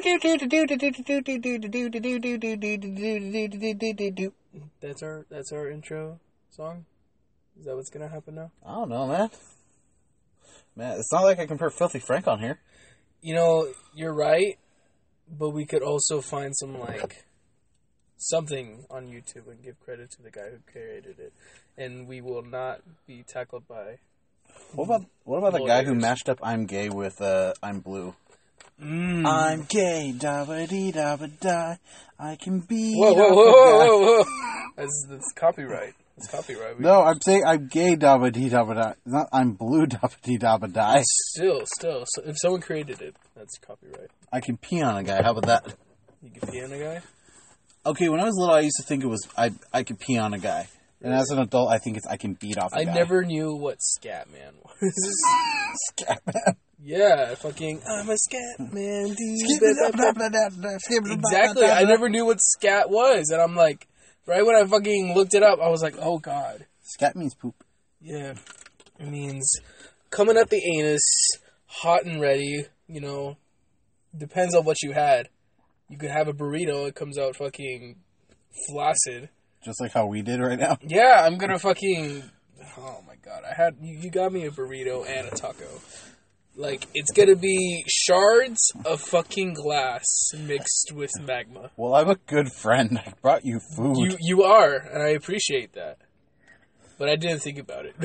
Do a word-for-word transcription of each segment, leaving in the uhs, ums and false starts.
That's our that's our intro song. Is that what's gonna happen now? I don't know, man. Man, it's not like I can put Filthy Frank on here. You know, you're right, but we could also find some like something on YouTube and give credit to the guy who created it, and we will not be tackled by. What about what about the guy who mashed up "I'm Gay" with uh, "I'm Blue"? Mm. I'm gay, da ba dee da ba die. I can be. Whoa, whoa, whoa, whoa, whoa, whoa! That's, that's copyright. That's copyright. We, no, I'm saying I'm gay, da ba dee da ba die. Not I'm blue, da ba dee da ba die. Still, still. So if someone created it, that's copyright. I can pee on a guy. How about that? You can pee on a guy? Okay, when I was little, I used to think it was I I could pee on a guy. And as an adult, I think it's I can beat off a I guy. I never knew what Scatman was. Scatman? Yeah, fucking, I'm a Scatman. Exactly, I never knew what scat was. And I'm like, right when I fucking looked it up, I was like, oh god. Scat means poop. Yeah, it means coming up the anus, hot and ready, you know, depends on what you had. You could have a burrito, it comes out fucking flaccid. Just like how we did right now? Yeah, I'm gonna fucking... Oh my god, I had... You, you got me a burrito and a taco. Like, it's gonna be shards of fucking glass mixed with magma. Well, I'm a good friend. I brought you food. You you are, and I appreciate that. But I didn't think about it.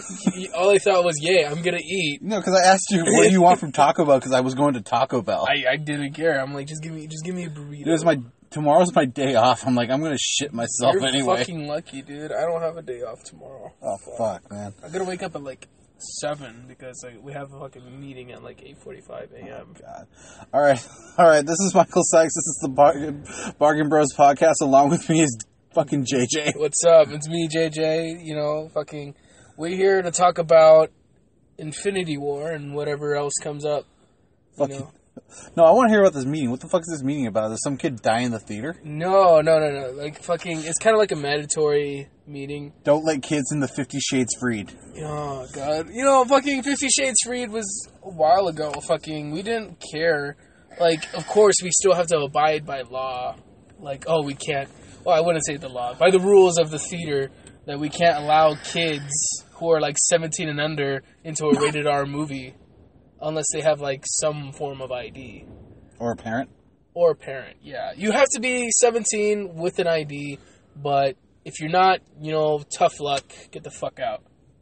All I thought was, yeah, I'm gonna eat. No, because I asked you, what do you want from Taco Bell? Because I was going to Taco Bell. I, I didn't care. I'm like, just give me just give me a burrito. It was my... Tomorrow's my day off. I'm like, I'm gonna shit myself You're anyway. You're fucking lucky, dude. I don't have a day off tomorrow. Oh, fuck, man. I gotta wake up at like seven because like, we have a fucking meeting at like eight forty-five a.m. Oh, God. All right. All right. This is Michael Sykes. This is the Bargain, Bargain Bros podcast. Along with me is fucking J J. What's up? It's me, J J. You know, fucking, we're here to talk about Infinity War and whatever else comes up. You know? No, I want to hear about this meeting. What the fuck is this meeting about? Does some kid die in the theater? No, no, no, no. Like, fucking, it's kind of like a mandatory meeting. Don't let kids in the Fifty Shades Freed. Oh, God. You know, fucking Fifty Shades Freed was a while ago. Fucking, we didn't care. Like, of course, we still have to abide by law. Like, oh, we can't. Well, I wouldn't say the law. By the rules of the theater, that we can't allow kids who are, like, seventeen and under into a rated R movie. Unless they have, like, some form of I D. Or a parent? Or a parent, yeah. You have to be seventeen with an I D, but if you're not, you know, tough luck, get the fuck out.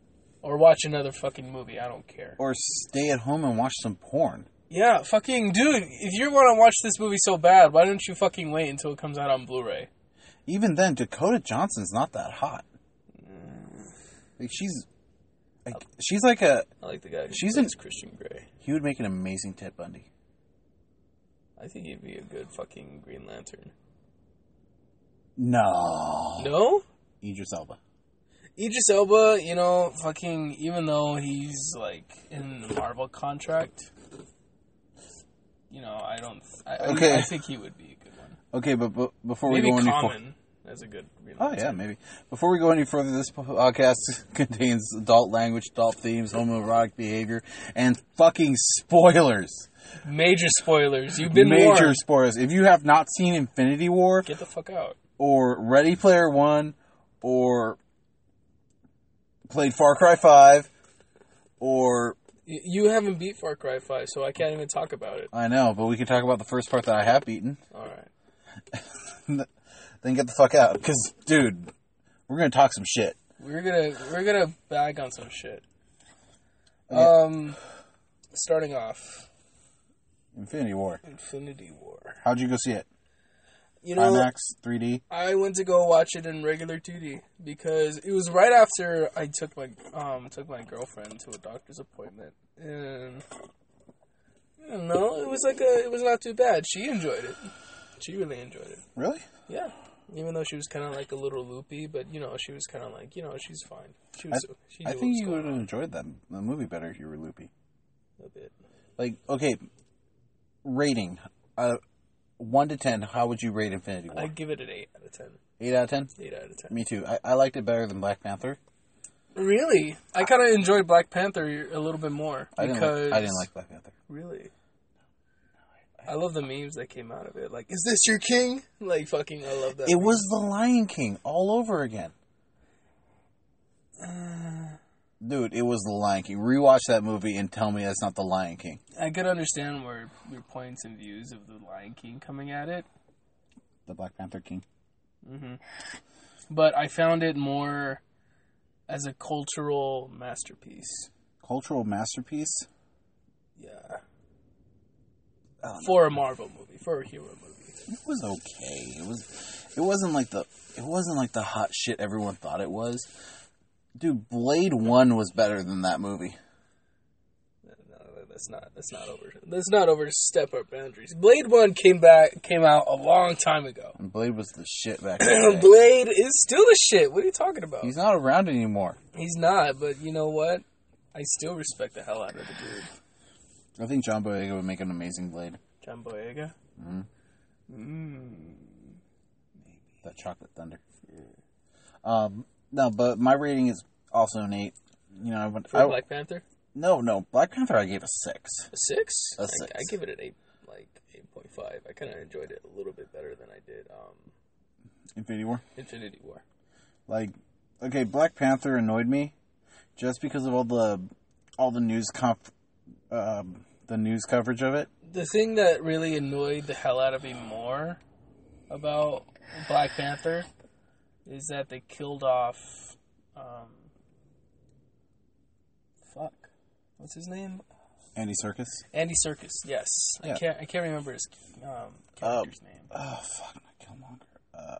Or watch another fucking movie, I don't care. Or stay at home and watch some porn. Yeah, fucking, dude, if you want to watch this movie so bad, why don't you fucking wait until it comes out on Blu-ray? Even then, Dakota Johnson's not that hot. Like, she's... Like, she's like a... I like the guy who she's plays an, Christian Grey. He would make an amazing Ted Bundy. I think he'd be a good fucking Green Lantern. No. No? Idris Elba. Idris Elba, you know, fucking... Even though he's, like, in the Marvel contract, you know, I don't... I, okay. I, I think he would be a good one. Okay, but, but before Maybe we go any Common. That's a good Green Oh, yeah, maybe. Before we go any further, this podcast contains adult language, adult themes, homoerotic behavior, and fucking spoilers. Major spoilers. You've been Major warned. spoilers. If you have not seen Infinity War... Get the fuck out. Or Ready Player One, or played Far Cry five, or... You haven't beat Far Cry five, so I can't even talk about it. I know, but we can talk about the first part that I have beaten. Alright. Then get the fuck out. Because, dude, we're going to talk some shit. We're gonna we're gonna bag on some shit. Okay. Um, starting off. Infinity War. Infinity War. How'd you go see it? You know, IMAX, three D? I went to go watch it in regular two D because it was right after I took my um took my girlfriend to a doctor's appointment, and I don't know, it was like a it was not too bad. She enjoyed it. She really enjoyed it. Really? Yeah. Even though she was kind of like a little loopy, but you know, she was kind of like, you know, she's fine. She was. I, she I think you would have enjoyed that the movie better if you were loopy. A bit. Like, okay, rating, uh, one to ten. How would you rate Infinity War? I'd give it an eight out of ten. Eight out of ten. Eight out of ten. Me too. I, I liked it better than Black Panther. Really, I kind of enjoyed Black Panther a little bit more I because didn't like, I didn't like Black Panther. Really. I, I love the memes that came out of it. Like, is this your king? Like, fucking, I love that. It meme. was The Lion King all over again. Dude, it was The Lion King. Rewatch that movie and tell me that's not The Lion King. I could understand where your points and views of the Lion King coming at it. The Black Panther King. Mm-hmm. But I found it more as a cultural masterpiece. Cultural masterpiece? Yeah. For a Marvel movie, for a hero movie. It was okay. It was. It wasn't like the. It wasn't like the hot shit everyone thought it was. Dude, Blade One was better than that movie. No, that's not. That's not over. That's not over to step our boundaries. Blade One came back, came out a long time ago. And Blade was the shit back then. Blade is still the shit. What are you talking about? He's not around anymore. He's not. But you know what? I still respect the hell out of the dude. I think John Boyega would make an amazing Blade. John Boyega? Mm-hmm. Mm. That Chocolate Thunder. Yeah. Um, no, but my rating is also an eight. You know, I went for I, Black Panther. No, no, Black Panther. I gave a six. A six? A I, six. I give it an eight, like eight point five. I kind of enjoyed it a little bit better than I did um, Infinity War. Infinity War. Like, okay, Black Panther annoyed me just because of all the all the news conf, um, the news coverage of it. The thing that really annoyed the hell out of me more about Black Panther is that they killed off, um, fuck, what's his name? Andy Serkis. Andy Serkis. Yes, Yeah. I can't. I can't remember his um, character's uh, name. Oh fuck, not Killmonger. Uh,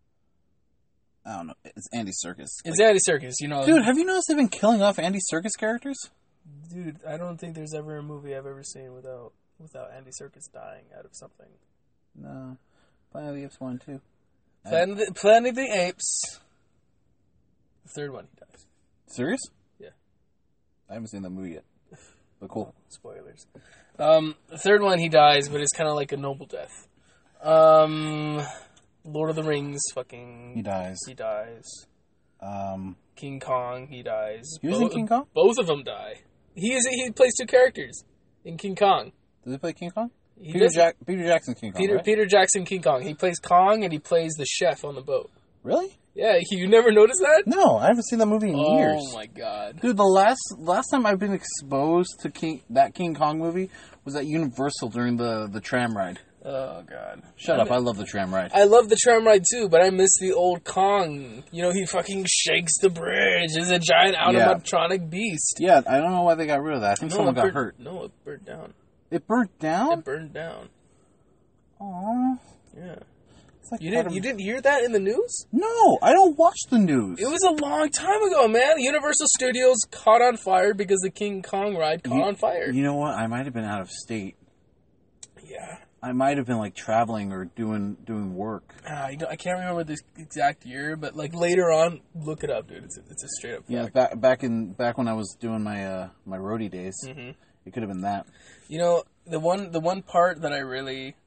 I don't know. It's Andy Serkis. It's Like, Andy Serkis. You know, dude, have you noticed they've been killing off Andy Serkis characters? Dude, I don't think there's ever a movie I've ever seen without without Andy Serkis dying out of something. No, Planet of the Apes one too. Planet of the, Planet of the Apes. The third one, he dies. Serious? Yeah. I haven't seen that movie yet. But cool. Spoilers. Um, the third one, he dies, but it's kind of like a noble death. Um, Lord of the Rings, fucking... He dies. He dies. Um, King Kong, he dies. he was in King Kong? Both of them die. He is. He plays two characters in King Kong. Does he play King Kong? He Peter, does- Jack- Peter Jackson King Kong, Peter right? Peter Jackson King Kong. He plays Kong and he plays the chef on the boat. Really? Yeah, you never noticed that? No, I haven't seen that movie in Oh years. my god. Dude, the last last time I've been exposed to King that King Kong movie was at Universal during the, the tram ride. Oh god. Shut I up, I love the tram ride. I love the tram ride too, but I miss the old Kong. You know, he fucking shakes the bridge. He's a giant animatronic beast. Yeah, I don't know why they got rid of that. I think No, someone it got burnt, hurt. No, it burned down. It burnt down? It burned down. Aww. Yeah. It's like You part didn't of- you didn't hear that in the news? No, I don't watch the news. It was a long time ago, man. Universal Studios caught on fire because the King Kong ride caught You- on fire. You know what? I might have been out of state. Yeah. I might have been like traveling or doing doing work. Uh, you know, I can't remember the exact year, but like later on, look it up, dude. It's a, it's a straight up fact. Yeah, back back in back when I was doing my uh, my roadie days, Mhm. it could have been that. You know, the one the one part that I really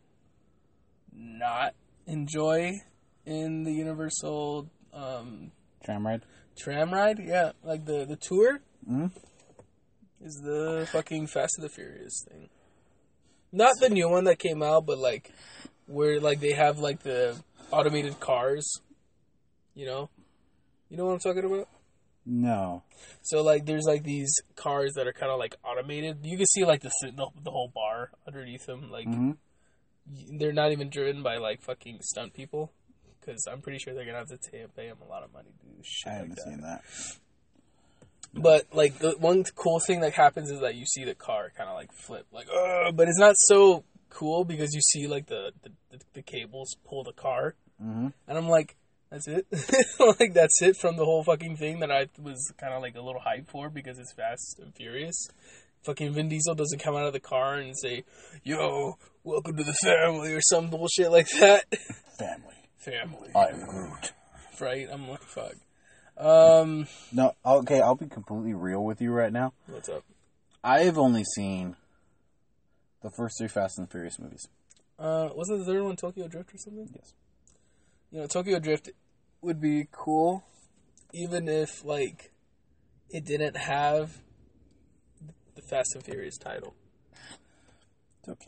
not enjoy in the Universal um, Tram ride. tram ride, yeah, like the the tour, Mm-hmm. is the fucking Fast and the Furious thing. Not the new one that came out, but like where like they have like the automated cars. You know, you know what I'm talking about. No. So like, there's like these cars that are kind of like automated. You can see like the the, the whole bar underneath them. Like Mm-hmm. y- they're not even driven by like fucking stunt people, because I'm pretty sure they're gonna have to t- pay them a lot of money to do shit I like haven't that. seen that. But like the one cool thing that happens is that you see the car kind of like flip, like, Ugh! But it's not so cool because you see like the the, the, the cables pull the car, Mm-hmm. and I'm like, that's it, like that's it from the whole fucking thing that I was kind of like a little hyped for because it's Fast and Furious. Fucking Vin Diesel doesn't come out of the car and say, "Yo, welcome to the family" or some bullshit like that. Family. Family, I'm Groot. right? I'm like, fuck. Um, No, okay, I'll be completely real with you right now. what's up? I've only seen the first three Fast and Furious movies. Uh, wasn't the third one Tokyo Drift or something? Yes. You know, Tokyo Drift would be cool, even if like it didn't have the Fast and Furious title. It's okay.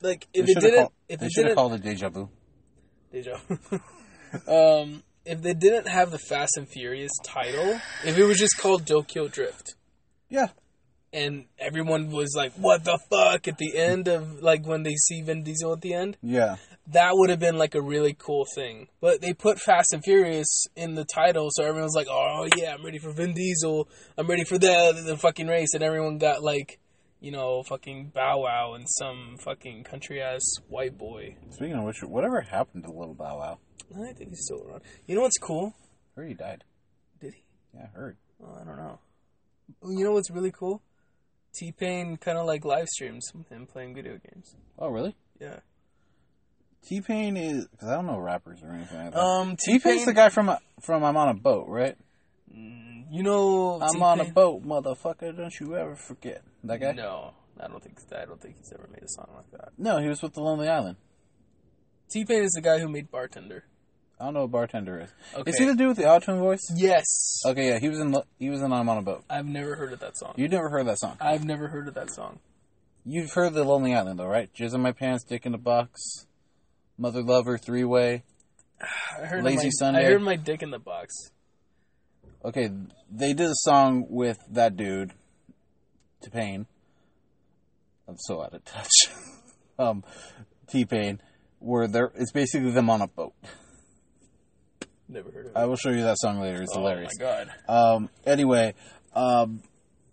like if They it should've didn't, called- if they it should have didn't, called it Deja Vu. Deja. um, if they didn't have the Fast and Furious title, if it was just called Tokyo Drift, Yeah. and everyone was like, "What the fuck?" at the end of like when they see Vin Diesel at the end, Yeah. that would have been like a really cool thing. But they put Fast and Furious in the title, so everyone's like, "Oh yeah, I'm ready for Vin Diesel. I'm ready for the the fucking race," and everyone got like, you know, fucking Bow Wow and some fucking country ass white boy. Speaking of which, whatever happened to Little Bow Wow? I think he's still around. You know what's cool? I heard he died. Did he? Yeah, I heard. Oh, I don't know. You know what's really cool? T-Pain kind of like live streams him playing video games. Oh, really? Yeah. T-Pain is... Because I don't know rappers or anything like that. Um, T-Pain's T-Pain, the guy from from I'm on a Boat, right? you know, I'm T-Pain? on a boat, motherfucker. Don't you ever forget. That guy? No, I don't think I don't think he's ever made a song like that. No, he was with The Lonely Island. T-Pain is the guy who made Bartender. I don't know what Bartender is. Okay. Is he the dude with the auto-tune voice? Yes. Okay, yeah, he was in he was in I'm on a Boat. I've never heard of that song. You never heard that song? I've never heard of that song. You've heard The Lonely Island, though, right? Jizz in My Pants, Dick in the Box, Mother Lover, Three Way. I heard Lazy my, Sunday. I heard my dick in the box. Okay, they did a song with that dude, T-Pain. I'm so out of touch. um, T-Pain, where they're it's basically them on a boat. Never heard of it. I will show you that song later. It's oh hilarious. my god. Um, anyway, um,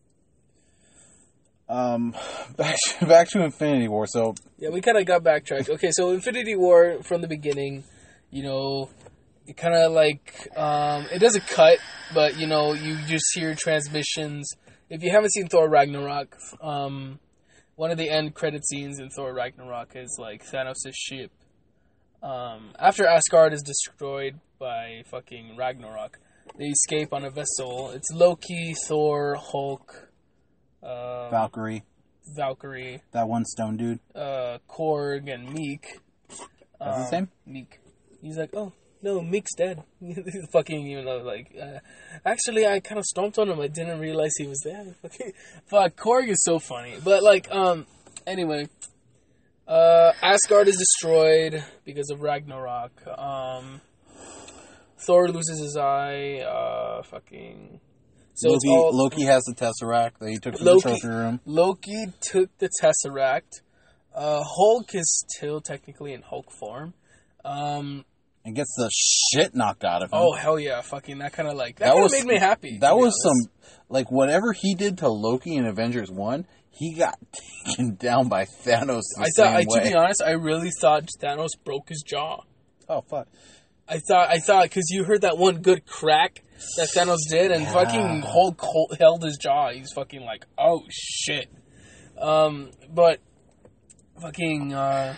um, back back to Infinity War. So Yeah, we kind of got backtracked. Okay, so Infinity War from the beginning, you know, it kind of like, um, it doesn't cut, but, you know, you just hear transmissions. If you haven't seen Thor Ragnarok, um, one of the end credit scenes in Thor Ragnarok is, like, Thanos' ship. Um, after Asgard is destroyed by fucking Ragnarok, they escape on a vessel. It's Loki, Thor, Hulk, um, Valkyrie, Valkyrie, that one stone dude. uh, Korg, and Meek. That's Um, his name? Meek. He's like, oh, no, Meek's dead. Fucking, you know, like, uh, actually, I kind of stomped on him. I didn't realize he was there. Fucking, fuck, Korg is so funny. But, like, um, anyway, uh, Asgard is destroyed because of Ragnarok. Um, Thor loses his eye. Uh, fucking. So it's Loki, all, Loki has the Tesseract that he took from Loki- the trophy room. Loki took the Tesseract. Uh, Hulk is still technically in Hulk form. Um, And gets the shit knocked out of him. oh hell yeah, fucking that kind of like that, That kind was- of made me happy. That to be was honest. some, like, whatever he did to Loki in Avengers one, he got taken down by Thanos the I same thought, I, way. to be honest, I really thought Thanos broke his jaw. Oh, fuck. I thought, I thought, because you heard that one good crack that Thanos did, and Yeah. fucking Hulk hol- held his jaw. He's fucking like, oh shit. Um, but fucking, uh,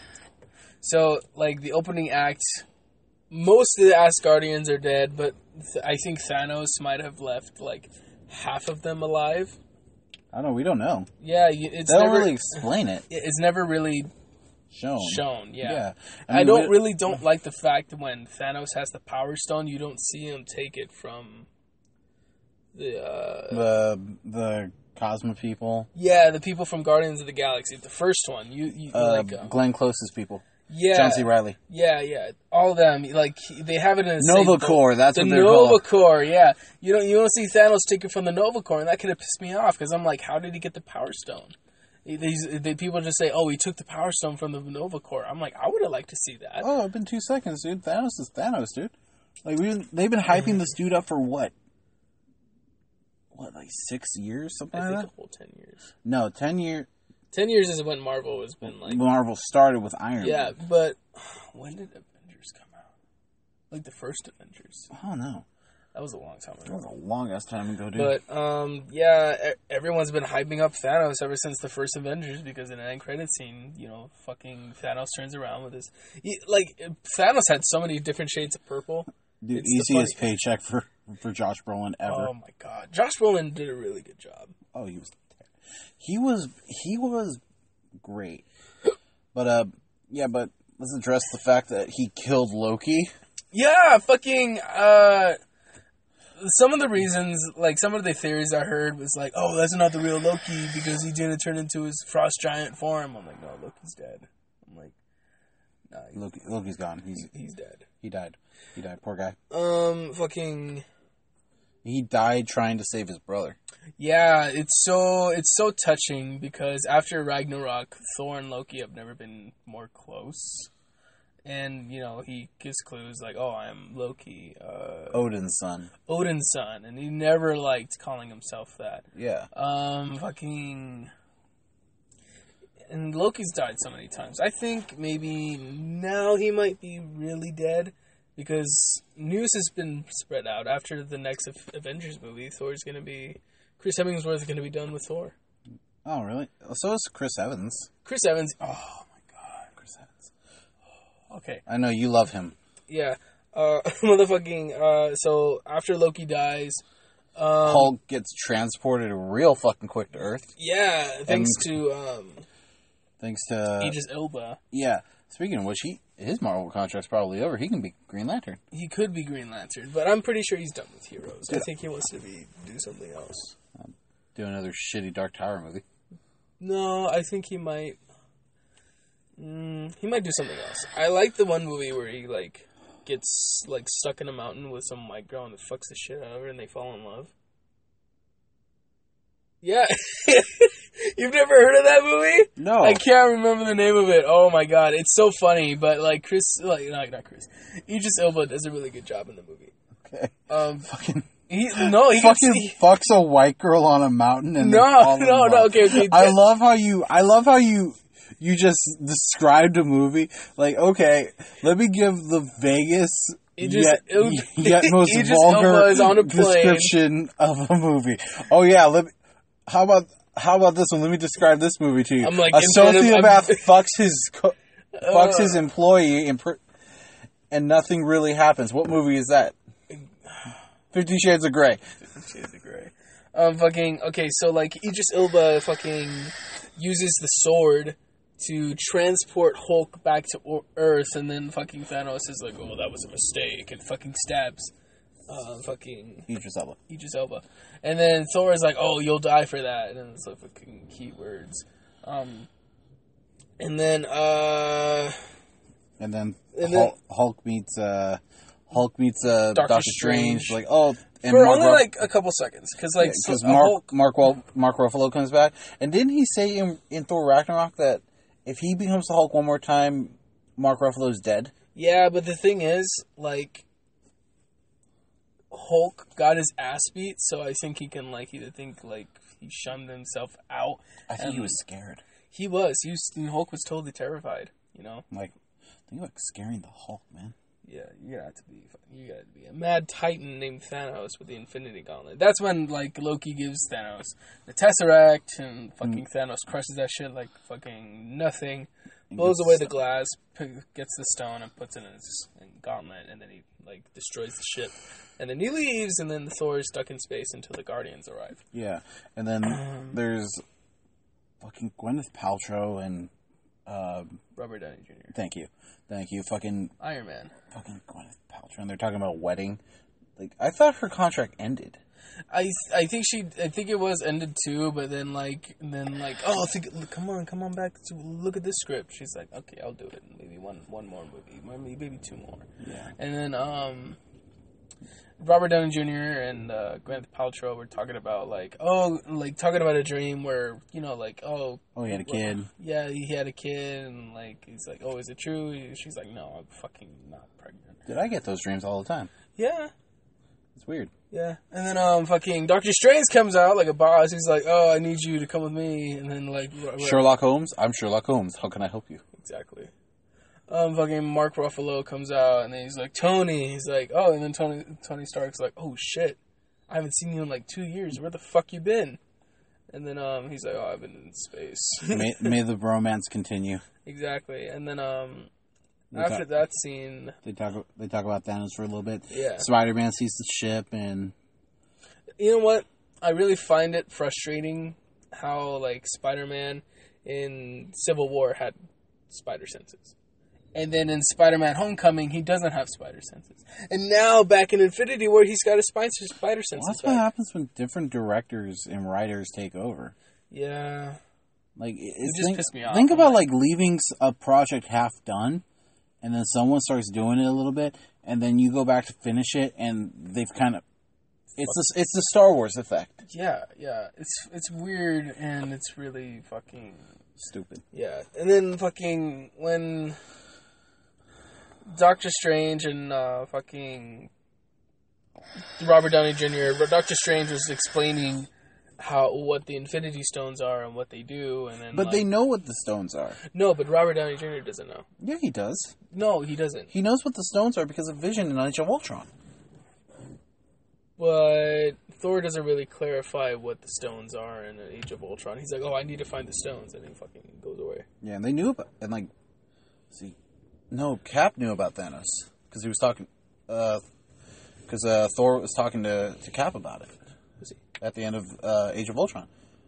so like the opening act, most of the Asgardians are dead, but th- I think Thanos might have left like half of them alive. I don't know, we don't know. Yeah, you- it's They don't never really explain it. it's never really Shown. shown. Yeah, Yeah. I, mean, don't we- really don't like the fact that when Thanos has the Power Stone, you don't see him take it from the uh, The, the Cosmo people. yeah the people from Guardians of the Galaxy, the first one. You, you Uh, like um, Glenn Close's people. yeah, John C. Reilly. yeah, yeah, all of them. Like they have it in a safe Nova boat. Corps, that's the what they're Nova called. Corps. Yeah, you don't you don't see Thanos take it from the Nova Corps, and that could have pissed me off because I'm like, how did he get the Power Stone? These they, people just say, "Oh, he took the Power Stone from the Nova Corps." I'm like, I would have liked to see that. Oh, it's been two seconds, dude. Thanos is Thanos, dude. Like, we they've been hyping this dude up for what? What, like six years? Something I like think that? a whole ten years. No, ten years. Ten years is when Marvel has been like, Marvel started with Iron yeah, Man. but when did Avengers come out? Like the first Avengers. I don't know. That was a long time That ago. was a long ass time ago, dude. But um, yeah, e- everyone's been hyping up Thanos ever since the first Avengers because in an end credit scene, you know, fucking Thanos turns around with his he, like Thanos had so many different shades of purple. Dude, it's the easiest funny- paycheck for, for Josh Brolin ever. Oh my god, Josh Brolin did a really good job. Oh, he was, he was, he was great. But uh, yeah, but let's address the fact that he killed Loki. Yeah, fucking uh. some of the reasons, like some of the theories I heard was like, oh, that's not the real Loki because he didn't turn into his frost giant form. I'm like, no, Loki's dead. I'm like, nah, he's, Loki, Loki's gone. He's he's dead. He died. He died. Poor guy. Um, fucking. He died trying to save his brother. Yeah, it's so it's so touching because after Ragnarok, Thor and Loki have never been more close. And, you know, he gives clues like, oh, I'm Loki. Uh, Odin's son. Odin's son. And he never liked calling himself that. Yeah. Um, fucking... And Loki's died so many times. I think maybe now he might be really dead because news has been spread out. After the next Avengers movie, Thor's going to be... Chris Hemsworth is going to be done with Thor. Oh, really? So is Chris Evans. Chris Evans... Oh, okay. I know you love him. Yeah. Uh, motherfucking, uh, so after Loki dies... Um, Hulk gets transported real fucking quick to Earth. Yeah, thanks and to... Um, thanks to... Idris Elba. Yeah. Speaking of which, he his Marvel contract's probably over. He can be Green Lantern. He could be Green Lantern, but I'm pretty sure he's done with heroes. Yeah. I think he wants to be do something else. Um, do another shitty Dark Tower movie. No, I think he might... Mm, he might do something else. I like the one movie where he, like, gets, like, stuck in a mountain with some white girl and fucks the shit out of her and they fall in love. Yeah. You've never heard of that movie? No. I can't remember the name of it. Oh, my God. It's so funny, but, like, Chris... Like, not, not Chris. Idris Elba does a really good job in the movie. Okay. Um, fucking... He, no, he fucking gets, he, fucks a white girl on a mountain and no, no, no, okay, okay. I love how you... I love how you... You just described a movie. Like, okay, let me give the vaguest Idris, yet, it, yet most Idris vulgar is on a plane. description of a movie. Oh yeah, let me, how about how about this one? Let me describe this movie to you. I'm like, a of, sociopath fucks his co- fucks uh, his employee and, per- and nothing really happens. What movie is that? Fifty Shades of Grey. Fifty Shades of Grey. Um, fucking okay. So like, Idris Elba fucking uses the sword to transport Hulk back to Earth, and then fucking Thanos is like, oh, that was a mistake, and fucking stabs uh, fucking Idris Elba. Idris Elba. And then Thor is like, oh, you'll die for that, and then it's like fucking keywords. Um, and then, uh... And then, and Hulk, then Hulk meets, uh... Hulk meets, uh, Doctor, Doctor Strange. Strange. Like, oh... And for Mark only, Ruff- like, a couple seconds, because, like... Because so, Mark, Hulk- Mark, Mark, Mark Ruffalo comes back. And didn't he say in, in Thor Ragnarok that if he becomes the Hulk one more time, Mark Ruffalo's dead? Yeah, but the thing is, like, Hulk got his ass beat, so I think he can, like, either think, like, he shunned himself out. I think he was scared. He was. He was. Hulk was totally terrified, you know? Like, think about scaring the Hulk, man. Yeah, you gotta have to be, you gotta be a mad titan named Thanos with the Infinity Gauntlet. That's when, like, Loki gives Thanos the Tesseract, and fucking mm. Thanos crushes that shit like fucking nothing, blows away the glass, gets the stone, and puts it in his gauntlet, and then he, like, destroys the ship. And then he leaves, and then Thor is stuck in space until the Guardians arrive. Yeah, and then um, there's fucking Gwyneth Paltrow and... Uh, Robert Downey Junior Thank you. Thank you. Fucking... Iron Man. Fucking Gwyneth Paltrow. And they're talking about a wedding. Like, I thought her contract ended. I I think she... I think it was ended too, but then, like... then, like, oh, think, come on, come on back to look at this script. She's like, okay, I'll do it. Maybe one one more movie. Maybe, maybe two more. Yeah. And then, um... Robert Downey Junior and uh, Gwyneth Paltrow were talking about, like, oh, like, talking about a dream where, you know, like, oh... Oh, he had a kid. Well, yeah, he had a kid, and, like, he's like, oh, is it true? She's like, no, I'm fucking not pregnant. Dude, I get those dreams all the time. Yeah. It's weird. Yeah. And then, um, fucking Doctor Strange comes out like a boss. He's like, oh, I need you to come with me. And then, like... Sherlock Holmes? I'm Sherlock Holmes. How can I help you? Exactly. Um, fucking Mark Ruffalo comes out, and then he's like, Tony. He's like, oh, and then Tony Tony Stark's like, oh, shit. I haven't seen you in, like, two years. Where the fuck you been? And then, um, he's like, oh, I've been in space. may, may the bromance continue. Exactly. And then, um, they after talk, that scene... They talk They talk about Thanos for a little bit. Yeah. Spider-Man sees the ship, and... You know what? I really find it frustrating how, like, Spider-Man in Civil War had spider senses. And then in Spider-Man Homecoming, he doesn't have spider senses. And now back in Infinity War, he's got his spider spider senses. Well, that's back. what happens when different directors and writers take over. Yeah. Like it, it just think, pissed me off. Think about like leaving a project half done, and then someone starts doing it a little bit, and then you go back to finish it, and they've kind of it's the, it's the Star Wars effect. Yeah, yeah. It's it's weird, and it's really fucking stupid. Yeah, and then fucking when Doctor Strange and uh, fucking Robert Downey Junior Doctor Strange was explaining how what the Infinity Stones are and what they do, and then but like, they know what the stones are. No, but Robert Downey Junior doesn't know. Yeah, he does. No, he doesn't. He knows what the stones are because of Vision in Age of Ultron. But Thor doesn't really clarify what the stones are in Age of Ultron. He's like, "Oh, I need to find the stones," and he fucking goes away. Yeah, and they knew about and like, see, no, Cap knew about Thanos because he was talking, because uh, uh, Thor was talking to, to Cap about it. Was he? At the end of uh, Age of Ultron.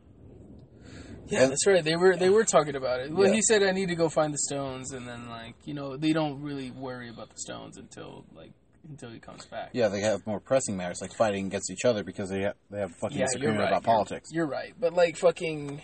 Yeah, and, that's right. They were they were talking about it. Well, yeah. He said, "I need to go find the stones," and then like you know they don't really worry about the stones until like. Until he comes back. Yeah, they have more pressing matters, like fighting against each other because they have, they have fucking yeah, disagreement right. about you're, politics. You're right, but like fucking,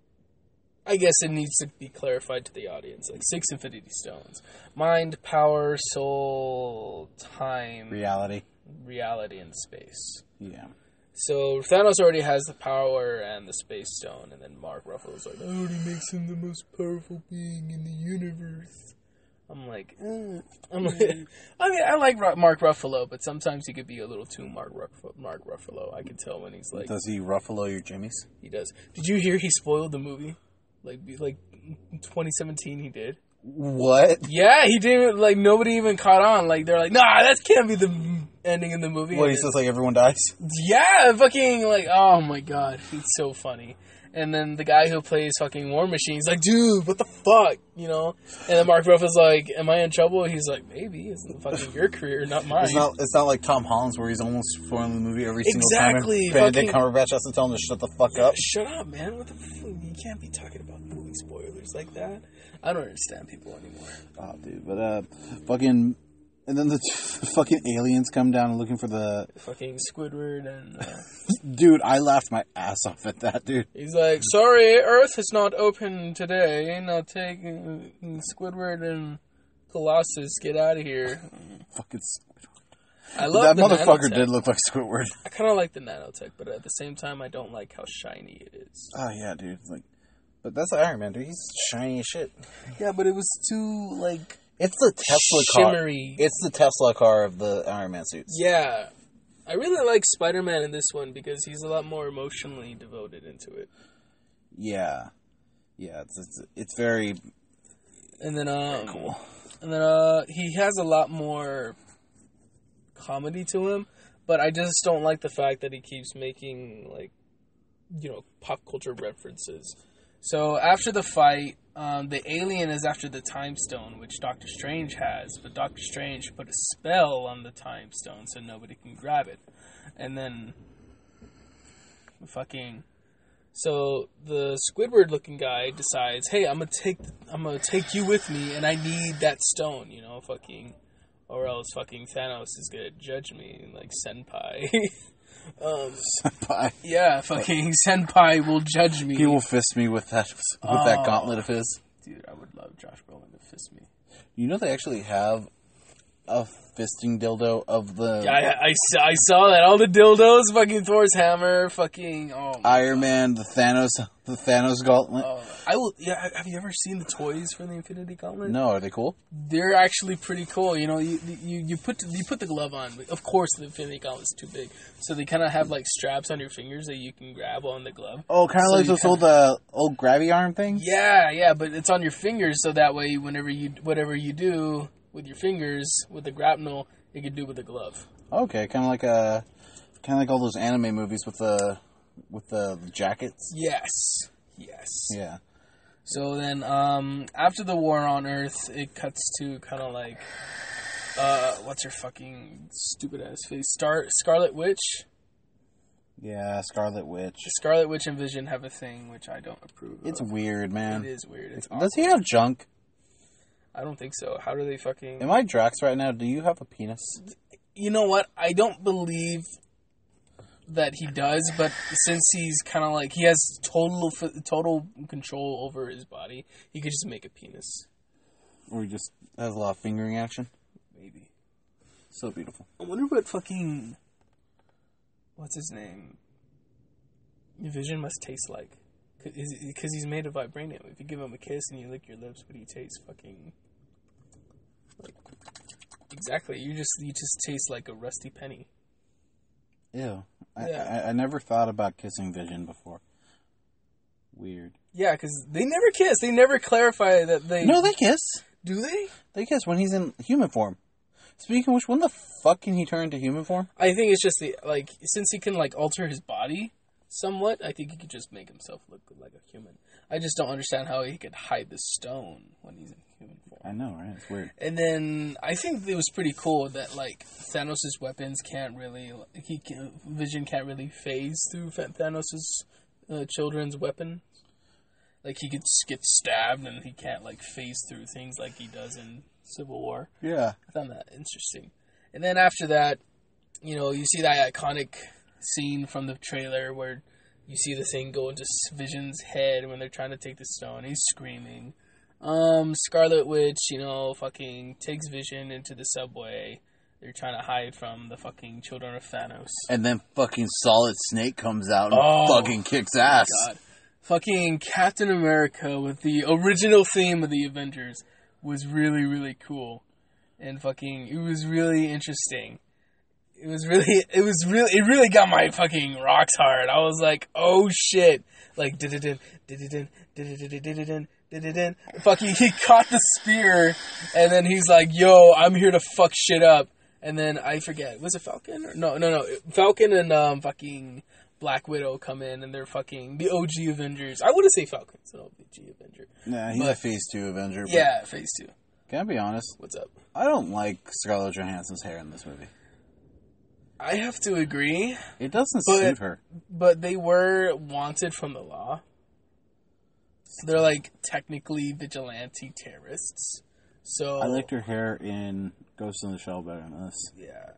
I guess it needs to be clarified to the audience. Like six Infinity Stones: mind, power, soul, time, reality, reality, and space. Yeah. So Thanos already has the power and the space stone, and then Mark Ruffalo's like, "That already makes him the most powerful being in the universe." I'm like, eh. I'm like, I mean, I like Mark Ruffalo, but sometimes he could be a little too Mark Ruff- Mark Ruffalo. I can tell when he's like, does he Ruffalo your jimmies? He does. Did you hear he spoiled the movie? Like, like twenty seventeen, he did. What? Yeah, he did. Like nobody even caught on. Like they're like, nah, that can't be the ending in the movie. What, he says like everyone dies? Yeah, fucking like, oh my god, it's so funny. And then the guy who plays fucking War Machine, he's like, dude, what the fuck, you know? And then Mark Ruffalo's like, am I in trouble? He's like, maybe. It's fucking your career, not mine. It's not. It's not like Tom Holland's where he's almost spoiling the movie every single exactly, time. Exactly. Benedict Cumberbatch has to tell him to shut the fuck yeah, up. Shut up, man. What the fuck? You can't be talking about movie spoilers like that. I don't understand people anymore. Oh, dude. But, uh, fucking... And then the t- fucking aliens come down looking for the... Fucking Squidward and... Uh, dude, I laughed my ass off at that, dude. He's like, sorry, Earth is not open today. Now take uh, Squidward and Colossus, get out of here. Fucking Squidward. I love that the motherfucker nanotech. did look like Squidward. I kind of like the nanotech, but at the same time, I don't like how shiny it is. Oh, yeah, dude. It's like, but that's Iron Man, dude. He's shiny as shit. Yeah, but it was too, like... It's the Tesla shimmery. car. It's the Tesla car of the Iron Man suits. Yeah. I really like Spider-Man in this one because he's a lot more emotionally devoted into it. Yeah. Yeah, it's it's, it's very... And then, um... very cool. And then, uh, he has a lot more comedy to him, but I just don't like the fact that he keeps making, like, you know, pop culture references. So after the fight, um, the alien is after the Time Stone, which Doctor Strange has, but Doctor Strange put a spell on the Time Stone so nobody can grab it. And then, fucking, so the Squidward-looking guy decides, hey, I'm gonna take, I'm gonna take you with me, and I need that stone, you know, fucking, or else fucking Thanos is gonna judge me, like Senpai. Um, Senpai. Yeah, fucking Senpai will judge me. He will fist me with that with oh, that gauntlet of his. Dude, I would love Josh Brolin to fist me. You know they actually have a fisting dildo of the Yeah, I, I, saw, I saw that. All the dildos, fucking Thor's hammer, fucking oh Iron God. Man, the Thanos, the Thanos gauntlet. Uh, I will. Yeah, have you ever seen the toys for the Infinity Gauntlet? No, are they cool? They're actually pretty cool. You know, you you, you put you put the glove on. Of course, the Infinity Gauntlet's too big, so they kind of have like straps on your fingers that you can grab on the glove. Oh, kind of so like those kinda, old uh, old grabby arm things. Yeah, yeah, but it's on your fingers, so that way, whenever you whatever you do with your fingers with the grapnel, you can do with the glove. Okay, kind of like a kind of like all those anime movies with the with the jackets. Yes, yes. Yeah. So then, um, after the war on Earth, it cuts to kind of like, uh, what's her fucking stupid ass face? Star Scarlet Witch. Yeah, Scarlet Witch. The Scarlet Witch and Vision have a thing which I don't approve. It's of. weird, man. It is weird. It's Does he have junk? I don't think so. How do they fucking... Am I Drax right now? Do you have a penis? You know what? I don't believe that he does, but since he's kind of like... He has total total control over his body, he could just make a penis. Or he just has a lot of fingering action? Maybe. So beautiful. I wonder what fucking... What's his name? Vision must taste like. Because he's made of vibranium. If you give him a kiss and you lick your lips, what do you taste? Fucking... Like, exactly. You just you just taste like a rusty penny. Ew. I, Yeah. I, I never thought about kissing Vision before. Weird. Yeah, because they never kiss. They never clarify that they... No, they kiss. Do they? They kiss when he's in human form. Speaking of which, when the fuck can he turn into human form? I think it's just the... Like, since he can, like, alter his body somewhat, I think he could just make himself look like a human. I just don't understand how he could hide the stone when he's in human form. I know, right? It's weird. And then I think it was pretty cool that like Thanos' weapons can't really he can, Vision can't really phase through Thanos' uh, children's weapon. Like he could get stabbed and he can't like phase through things like he does in Civil War. Yeah. I found that interesting. And then after that, you know, you see that iconic scene from the trailer where you see the thing go into Vision's head when they're trying to take the stone. He's screaming. Um, Scarlet Witch, you know, fucking takes Vision into the subway. They're trying to hide from the fucking children of Thanos. And then fucking Solid Snake comes out and Oh, fucking kicks ass. God. Fucking Captain America with the original theme of the Avengers was really, really cool. And fucking, it was really interesting. It was really, it was really, it really got my fucking rocks hard. I was like, oh shit. Like, did-did-din, did-did-din, did-did-din, did-did-din. Fucking, he caught the spear, and then he's like, yo, I'm here to fuck shit up. And then, I forget, was it Falcon? Or, no, no, no. Falcon and, um, fucking Black Widow come in, and they're fucking the O G Avengers. I wouldn't say Falcon, it's an O G Avenger. Nah, he's But- a Phase two Avenger. But Yeah, phase two. can I be honest? What's up? I don't like Scarlett Johansson's hair in this movie. I have to agree, It doesn't But- suit her. but they were wanted from the law. They're like technically vigilante terrorists. So I liked her hair in Ghost in the Shell better than this. yeah.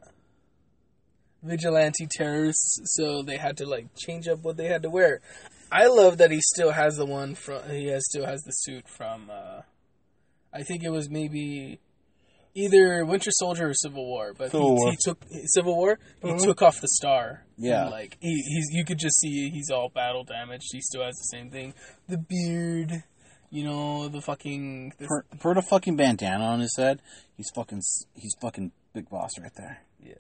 Vigilante terrorists, so they had to like change up what they had to wear. I love that he still has the one from he has still has the suit from uh I think it was maybe either Winter Soldier or Civil War, but Civil he, War. he took Civil War. He Mhm. took off the star. Yeah. And, like he, he's you could just see he's all battle damaged. He still has the same thing, the beard, you know, the fucking. The, Put, put a fucking bandana on his head. He's fucking s- he's fucking Big Boss right there. yeah.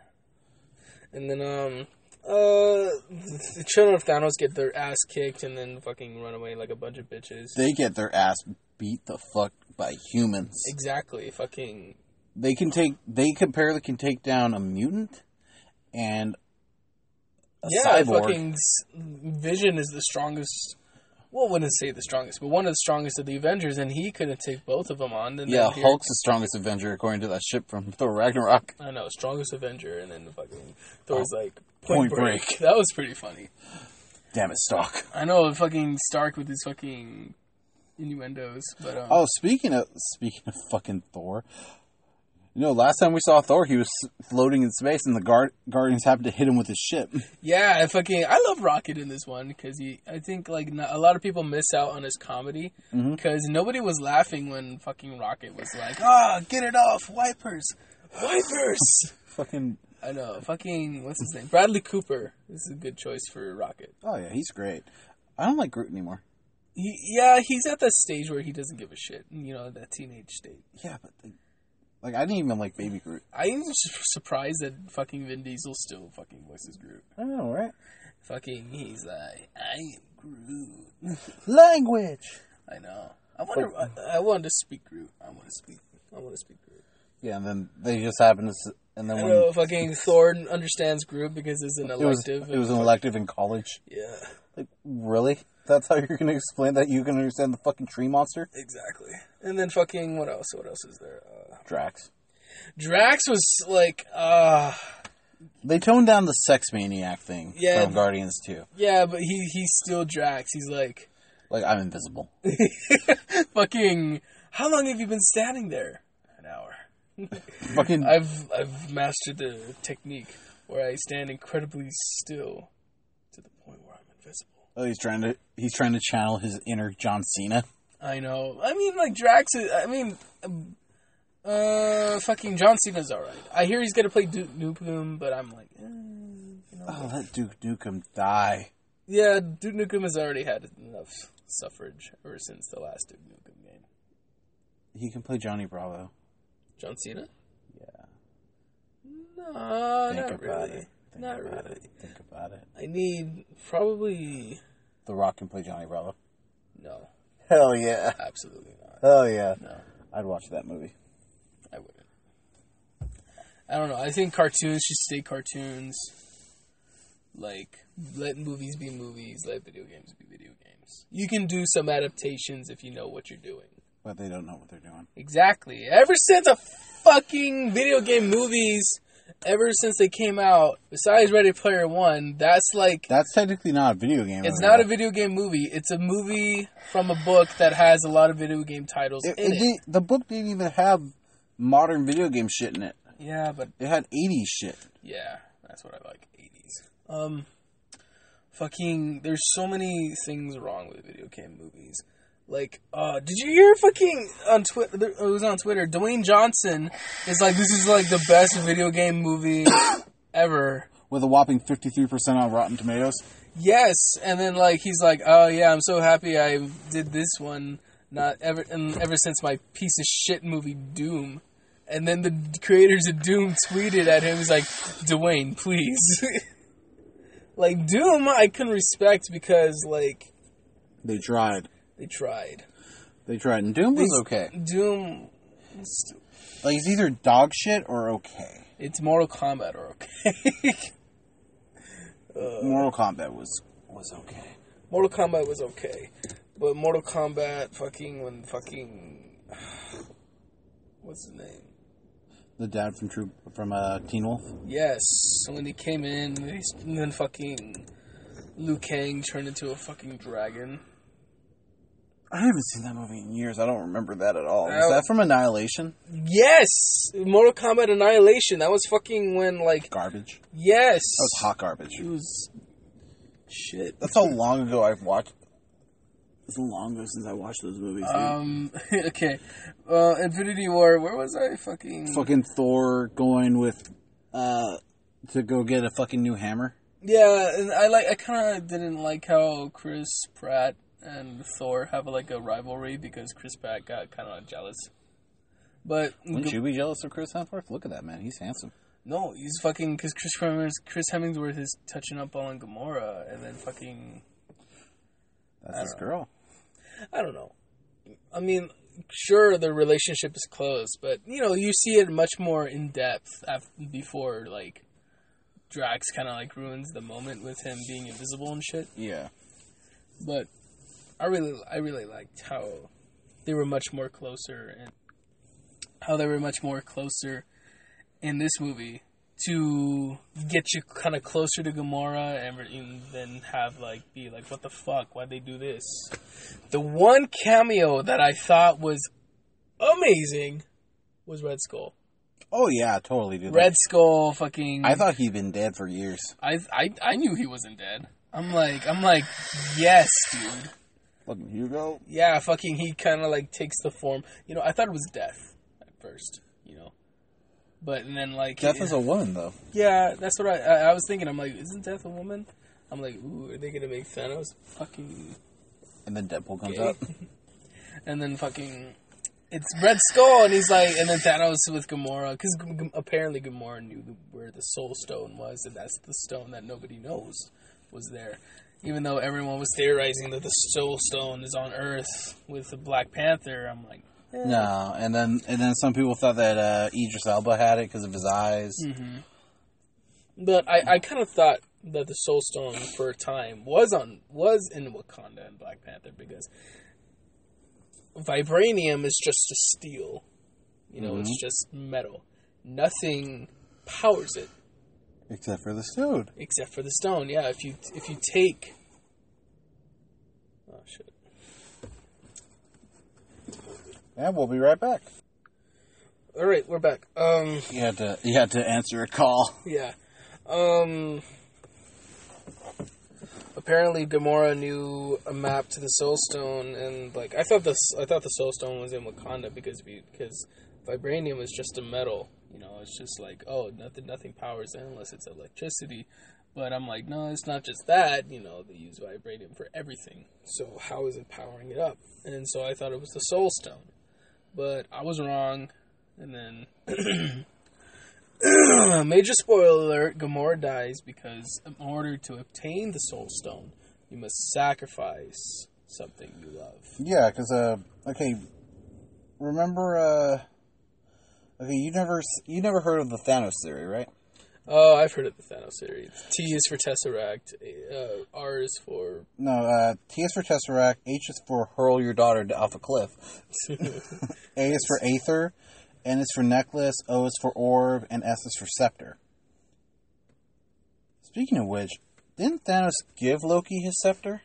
And then um uh the children of Thanos get their ass kicked and then fucking run away like a bunch of bitches. They get their ass beat the fuck by humans. Exactly, fucking. They can take they comparatively can take down a mutant and a Yeah, cyborg. fucking s- Vision is the strongest. Well, I wouldn't say the strongest, but one of the strongest of the Avengers, and he couldn't take both of them on. And Yeah, then here- Hulk's the strongest Avenger according to that ship from Thor Ragnarok. I know, strongest Avenger, and then the fucking Thor's Oh, like Point, Point break. Break. That was pretty funny. Damn it, Stark. I know, fucking Stark with his fucking innuendos, but um, Oh, speaking of speaking of fucking Thor, you know, last time we saw Thor, he was floating in space, and the guard Guardians happened to hit him with his ship. yeah, I fucking I love Rocket in this one because he, I think like not, a lot of people miss out on his comedy because nobody was laughing when fucking Rocket was like, ah, get it off, wipers, wipers. Fucking I know, fucking what's his name? Bradley Cooper. This is a good choice for Rocket. oh yeah, he's great. I don't like Groot anymore. He, yeah, he's at that stage where he doesn't give a shit. You know, that teenage state. Yeah, but they, like I didn't even like Baby Groot. I'm su- surprised that fucking Vin Diesel still fucking voices Groot. I know, right? Fucking, he's like, I am Groot. Language. I know. I wonder. I, I wanted to speak Groot. I want to speak. I want to speak Groot. Yeah, and then they just happened to, s- and then I when know fucking Thor understands Groot because it's an it was elective. it was an elective in college. Yeah, Like really? That's how you're gonna explain that? You can understand the fucking tree monster? exactly. And then fucking what else? What else is there? Uh, Drax. Drax was like, uh They toned down the sex maniac thing Yeah. from Guardians two. yeah, but he he's still Drax. He's like, Like I'm invisible. fucking, How long have you been standing there? An hour. Fucking. I've I've mastered the technique where I stand incredibly still to the point where I'm invisible. Oh, he's trying to he's trying to channel his inner John Cena. I know. I mean, like Drax. Is, I mean, uh, fucking John Cena's all right. I hear he's gonna play Duke Nukem, but I'm like, eh, you know. Oh, let Duke Nukem die. Yeah, Duke Nukem has already had enough suffrage ever since the last Duke Nukem game. He can play Johnny Bravo. John Cena? Yeah. No, Think not about really. it. Think Not about really. it. Think about it. I need probably The Rock can play Johnny Bravo. no, Hell yeah. absolutely not. Hell yeah. No, I'd watch that movie. I wouldn't. I don't know. I think cartoons should stay cartoons. Like, let movies be movies. Let video games be video games. You can do some adaptations if you know what you're doing. But they don't know what they're doing. Exactly. Ever since the fucking video game movies, ever since they came out, besides Ready Player One, that's like... That's technically not a video game. It's not a video game movie. It's a movie from a book that has a lot of video game titles It, in it it. didn't- the book didn't even have modern video game shit in it. Yeah, but... It had eighties shit. Yeah, that's what I like. eighties. Um... Fucking... There's so many things wrong with video game movies. Like, uh, did you hear fucking on Twitter? It was on Twitter. Dwayne Johnson is like, this is like the best video game movie ever. With a whopping fifty-three percent on Rotten Tomatoes. Yes, and then like he's like, oh yeah, I'm so happy I did this one. Not ever, and ever since my piece of shit movie Doom. And then the creators of Doom tweeted at him. He's like, Dwayne, please. Like Doom, I can respect because like They tried. they tried. They tried. And Doom was okay. Doom. was- Like, it's either dog shit or okay. It's Mortal Kombat or okay. uh, Mortal Kombat was was okay. Mortal Kombat was okay. But Mortal Kombat fucking when fucking what's his name? The dad from True from uh, Teen Wolf. Yes. When he came in and then fucking Liu Kang turned into a fucking dragon. I haven't seen that movie in years. I don't remember that at all. Was Uh, that from Annihilation? Yes! Mortal Kombat Annihilation. That was fucking when like Garbage. yes. That was hot garbage. It was shit. That's how long ago I've watched. It's so long ago since I watched those movies. Dude. Um. Okay. Uh, Infinity War. Where was I? Fucking. Fucking Thor going with uh to go get a fucking new hammer. Yeah, and I like. I kind of didn't like how Chris Pratt and Thor have like a rivalry because Chris Pratt got kind of jealous. But Wouldn't you be jealous of Chris Hemsworth? Look at that man. He's handsome. no, he's fucking because Chris Hemsworth, Chris Hemsworth is touching up on Gamora, and then fucking. That's I his don't girl. I don't know. I mean, sure, the relationship is close, but you know, you see it much more in depth after, before like Drax kind of like ruins the moment with him being invisible and shit. Yeah. But I really, I really liked how they were much more closer, and how they were much more closer in this movie to get you kind of closer to Gamora, and, and then have like be like, what the fuck? Why'd they do this? The one cameo that I thought was amazing was Red Skull. Oh yeah, totally, dude. Red Like, Skull, fucking. I thought he'd been dead for years. I, I, I knew he wasn't dead. I'm like, I'm like, yes, dude. Fucking Hugo. Yeah, fucking he kind of like takes the form. You know, I thought it was Death at first, you know. But and then like Death it- is a woman though. Yeah, that's what I, I I was thinking. I'm like, isn't Death a woman? I'm like, ooh, are they gonna make Thanos fucking And then Deadpool comes gay? out. And then fucking it's Red Skull, and he's like, and then Thanos with Gamora, because G- G- apparently Gamora knew the, where the Soul Stone was, and that's the stone that nobody knows was there. Even though everyone was theorizing that the Soul Stone is on Earth with the Black Panther, I'm like, eh. No, and then and then some people thought that uh, Idris Elba had it because of his eyes. Mm-hmm. But I, I kind of thought that the Soul Stone for a time was on was in Wakanda and Black Panther, because vibranium is just a steel. You know, Mm-hmm. it's just metal. Nothing powers it Except for the stone. except for the stone. Yeah, if you if you take oh shit. And we'll be right back. All right, we're back. Um, You had to you had to answer a call. yeah. Um, apparently, Gamora knew a map to the Soul Stone, and like I thought this, I thought the Soul Stone was in Wakanda because we, because vibranium is just a metal. You know, it's just like, oh, nothing, nothing powers it unless it's electricity. But I'm like, no, it's not just that. You know, they use vibranium for everything. So how is it powering it up? And so I thought it was the Soul Stone, but I was wrong. And then, major spoiler alert: Gamora dies because in order to obtain the Soul Stone, you must sacrifice something you love. Yeah, because uh, okay, remember uh, okay, you never you never heard of the Thanos theory, right? Oh, I've heard of the Thanos theory. T is for Tesseract, uh, R is for... No, uh, T is for Tesseract, H is for hurl your daughter off a cliff, A is for Aether, N is for necklace, O is for orb, and S is for scepter. Speaking of which, didn't Thanos give Loki his scepter?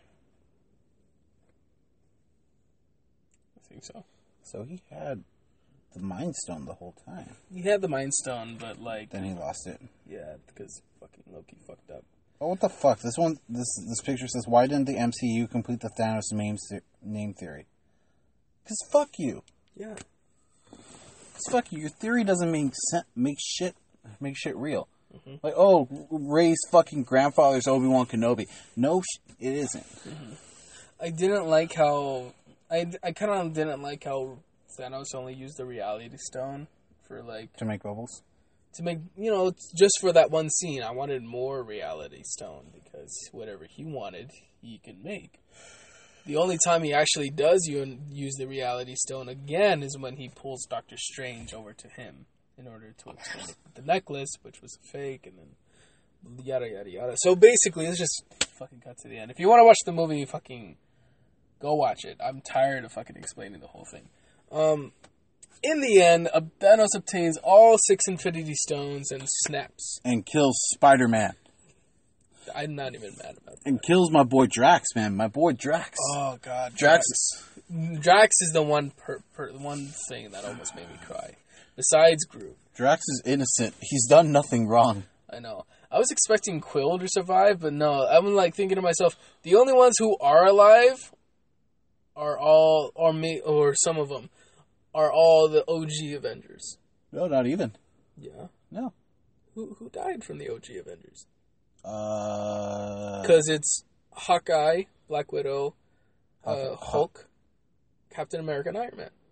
I think so. So he had the Mind Stone the whole time. He had the Mind Stone, but like... Then he lost it. Yeah, because fucking Loki fucked up. Oh, what the fuck? This one, this this picture says, why didn't the M C U complete the Thanos name, name theory? Because fuck you. Yeah. Because fuck you. Your theory doesn't make sen- make shit make shit real. Mm-hmm. Like, oh, Rey's fucking grandfather's Obi-Wan Kenobi. No, sh- it isn't. Mm-hmm. I didn't like how... I, I kind of didn't like how Thanos only used the Reality Stone for, like... To make bubbles? To make, you know, just for that one scene. I wanted more Reality Stone, because whatever he wanted, he can make. The only time he actually does use the Reality Stone again is when he pulls Doctor Strange over to him in order to obtain the necklace, which was a fake, and then yada, yada, yada. So basically, let's just fucking cut to the end. If you want to watch the movie, fucking go watch it. I'm tired of fucking explaining the whole thing. Um, in the end, Thanos obtains all six Infinity Stones and snaps. And kills Spider-Man. I'm not even mad about that. And kills my boy Drax, man. My boy Drax. Oh, God. Drax. Drax, Drax is the one per, per, one thing that almost made me cry. Besides Groot. Drax is innocent. He's done nothing wrong. I know. I was expecting Quill to survive, but no. I'm like thinking to myself, the only ones who are alive are all, or may, or some of them, are all the O G Avengers. No, not even. Yeah. No. Who who died from the O G Avengers? Uh. Because it's Hawkeye, Black Widow, uh, Hulk, Captain America, and Iron Man.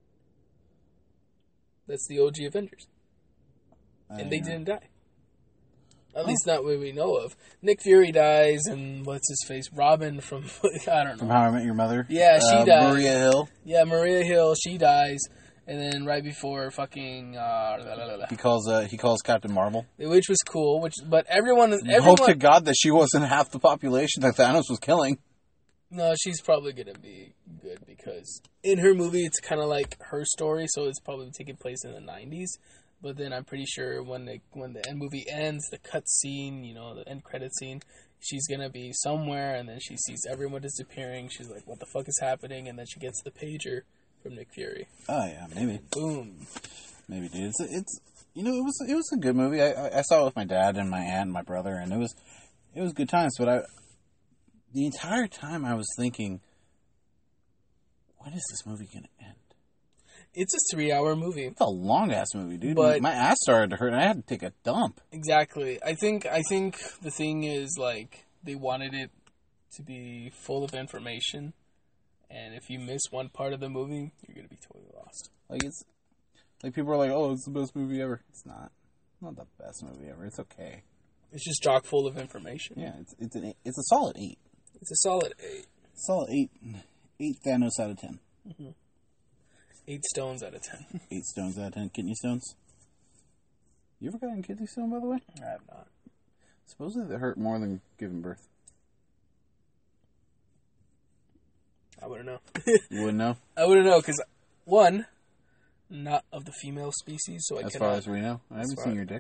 That's the O G Avengers. And they didn't die. At oh. least not what we know of. Nick Fury dies, and what's his face? Robin from, I don't know. From How I Met Your Mother? Yeah, she uh, dies. Maria Hill? Yeah, Maria Hill, she dies. And then right before fucking... Uh, blah, blah, blah. He calls uh, he calls Captain Marvel. Which was cool, which but everyone... everyone Hope to God that she wasn't half the population that Thanos was killing. No, she's probably going to be good, because in her movie, it's kind of like her story, so it's probably taking place in the nineties. But then I'm pretty sure when the when the end movie ends, the cut scene, you know, the end credit scene, she's going to be somewhere, and then she sees everyone disappearing. She's like, what the fuck is happening? And then she gets the pager from Nick Fury. Oh, yeah, maybe. Boom. Maybe, dude. It's, it's you know, it was it was a good movie. I, I saw it with my dad and my aunt and my brother, and it was it was good times. But I, the entire time I was thinking, when is this movie going to end? It's a three-hour movie. It's a long-ass movie, dude. But my ass started to hurt, and I had to take a dump. Exactly. I think I think the thing is, like, they wanted it to be full of information, and if you miss one part of the movie, you're gonna be totally lost. Like it's like people are like, "Oh, it's the best movie ever." It's not. It's not the best movie ever. It's okay. It's just chock full of information. Yeah, it's it's an it's a solid eight. It's a solid eight. Solid eight. Eight Thanos out of ten. Mm-hmm. Eight stones out of ten. Eight stones out of ten. Kidney stones. You ever gotten kidney stone, by the way? I have not. Supposedly they hurt more than giving birth. I wouldn't know. You wouldn't know? I wouldn't know, because, one, not of the female species, so I as cannot... far as we know. I haven't seen your dick.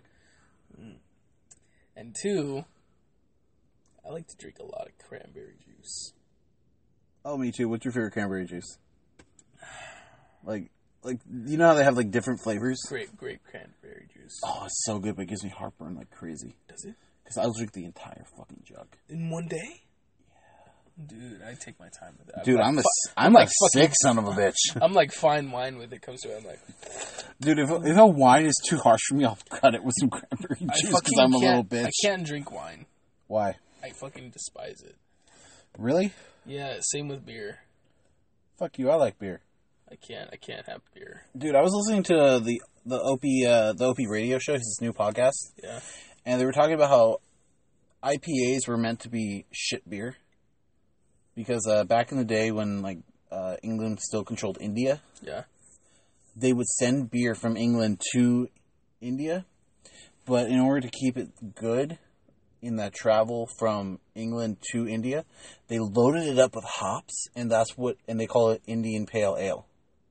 And two, I like to drink a lot of cranberry juice. Oh, me too. What's your favorite cranberry juice? Like, like you know how they have like different flavors? Grape, grape cranberry juice. Oh, it's so good, but it gives me heartburn like crazy. Does it? Because I'll drink the entire fucking jug. In one day? Dude, I take my time with it. Dude, I'm, I'm a, fu- I'm, I'm like like sick son of a bitch. I'm like fine wine when it comes to it. I'm like, dude, if, if a wine is too harsh for me, I'll cut it with some cranberry I juice fucking because I'm a little can't- bitch. I can't drink wine. Why? I fucking despise it. Really? Yeah, same with beer. Fuck you, I like beer. I can't. I can't have beer. Dude, I was listening to the the Opie uh, the Opie radio show, his new podcast, Yeah. and they were talking about how I P As were meant to be shit beer because uh, back in the day when like uh, England still controlled India, Yeah. they would send beer from England to India, but in order to keep it good in that travel from England to India, they loaded it up with hops, and that's what and they call it Indian Pale Ale.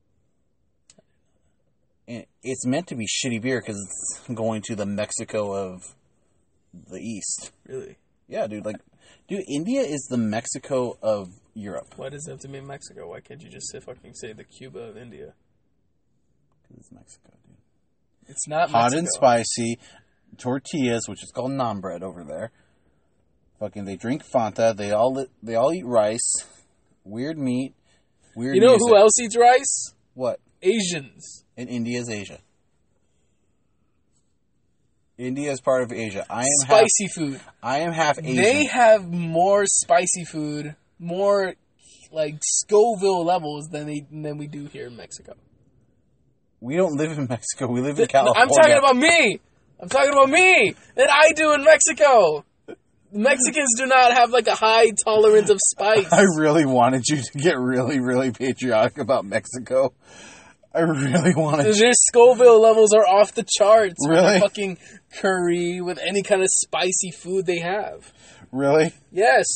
And it's meant to be shitty beer because it's going to the Mexico of the East. Really? Yeah, dude. Like, dude, India is the Mexico of Europe. Why does it have to be Mexico? Why can't you just say fucking say the Cuba of India? Because it's Mexico, dude. It's not Hot Mexico. and spicy tortillas, which is called naan bread over there. Fucking, they drink Fanta. They all li- they all eat rice. Weird meat. Weird. You know music. who else eats rice? What? Asians. And India is Asia. India is part of Asia. I am Spicy half, food. I am half Asian. They have more spicy food, more like Scoville levels than they than we do here in Mexico. We don't live in Mexico. We live in California. I'm talking about me. I'm talking about me. That I do in Mexico. Mexicans do not have like a high tolerance of spice. I really wanted you to get really, really patriotic about Mexico. I really wanted you. Their Scoville levels are off the charts. With Really? their fucking curry, with any kind of spicy food they have. Really? Yes.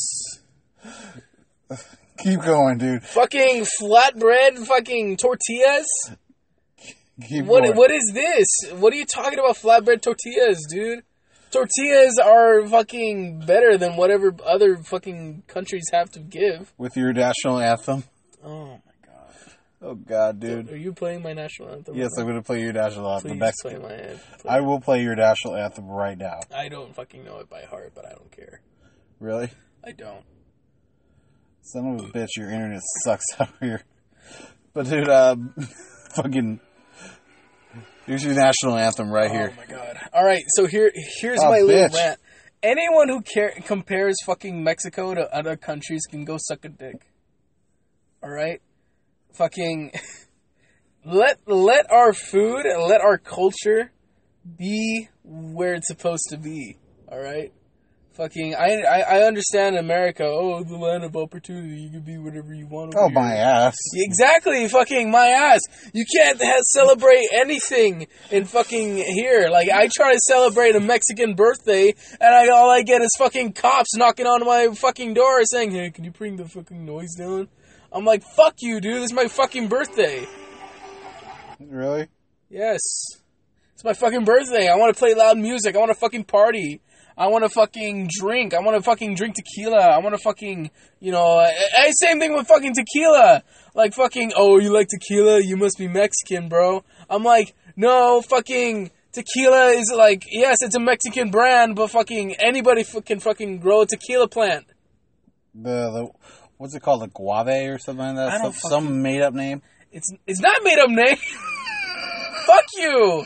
Keep going, dude. Fucking flatbread, fucking tortillas. Keep What going. what is this? What are you talking about? Flatbread tortillas, dude. Tortillas are fucking better than whatever other fucking countries have to give. With your national anthem? Oh my god. Oh, God, dude. Are you playing my national anthem? Yes, I'm going to play your national anthem. Please Next. play my anthem. I will play your national anthem right now. I don't fucking know it by heart, but I don't care. Really? I don't. Son of a bitch, your internet sucks out here. But, dude, um, fucking... Here's your national anthem right here. Oh my god. Alright, so here here's Oh, my little bitch. rant. Anyone who care, compares fucking Mexico to other countries can go suck a dick. Alright? Fucking let let our food, let our culture be where it's supposed to be. Alright? Fucking I, I I understand America, oh the land of opportunity, you can be whatever you want over Oh, here. my ass. Exactly, fucking my ass. You can't ha- celebrate anything in fucking here. Like, I try to celebrate a Mexican birthday, and I, all I get is fucking cops knocking on my fucking door saying, hey, can you bring the fucking noise down? I'm like, fuck you, dude. This is my fucking birthday. Really? Yes. It's my fucking birthday. I want to play loud music. I want to fucking party. I want to fucking drink. I want to fucking drink tequila. I want to fucking, you know, uh, uh, same thing with fucking tequila. Like fucking, oh, you like tequila? You must be Mexican, bro. I'm like, no, fucking tequila is like, yes, it's a Mexican brand, but fucking anybody f- can fucking grow a tequila plant. The, the what's it called? The guave or something like that? I don't Some, some made up name? It's it's not made up name. Fuck you.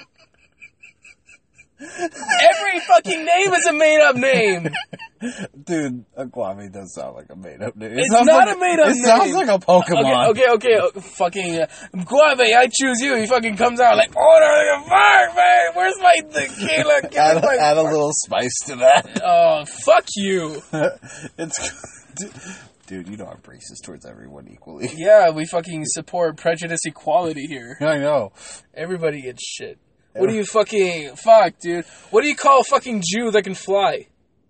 Every fucking name is a made up name. Dude, a guave does sound like a made up name. It It's sounds not like, a made up it name. It sounds like a Pokemon. Okay, okay, okay. uh, Fucking uh, Guave, I choose you. He fucking comes out like, oh, the fuck, man. Where's my tequila? Give me Add, my add a fuck- little spice to that. Oh, fuck you. It's dude, you know I'm racist towards everyone equally. Yeah, we fucking support prejudice equality here. I know. Everybody gets shit. What do you fucking... Fuck, dude. What do you call a fucking Jew that can fly?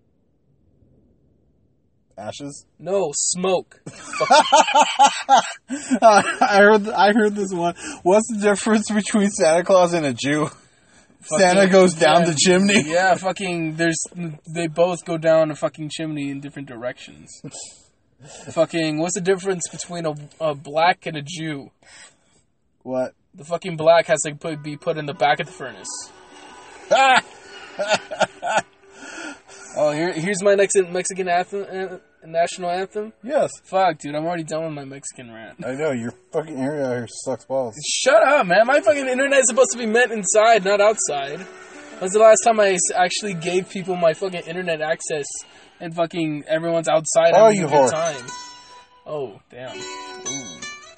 Ashes. No, smoke. I heard. I heard this one. What's the difference between Santa Claus and a Jew? Santa Fucking- goes down yeah, the chimney. Yeah, fucking... There's... They both go down a fucking chimney in different directions. Fucking... What's the difference between a, a black and a Jew? What? The fucking black has to put, be put in the back of the furnace. Oh, here, here's my next Mexican anthem, uh, national anthem. Yes. Fuck, dude, I'm already done with my Mexican rant. I know, your fucking area out here sucks balls. Shut up, man. My fucking internet is supposed to be meant inside, not outside. When's the last time I actually gave people my fucking internet access and fucking everyone's outside Oh, having you a good whore. time? Oh, damn. Ooh.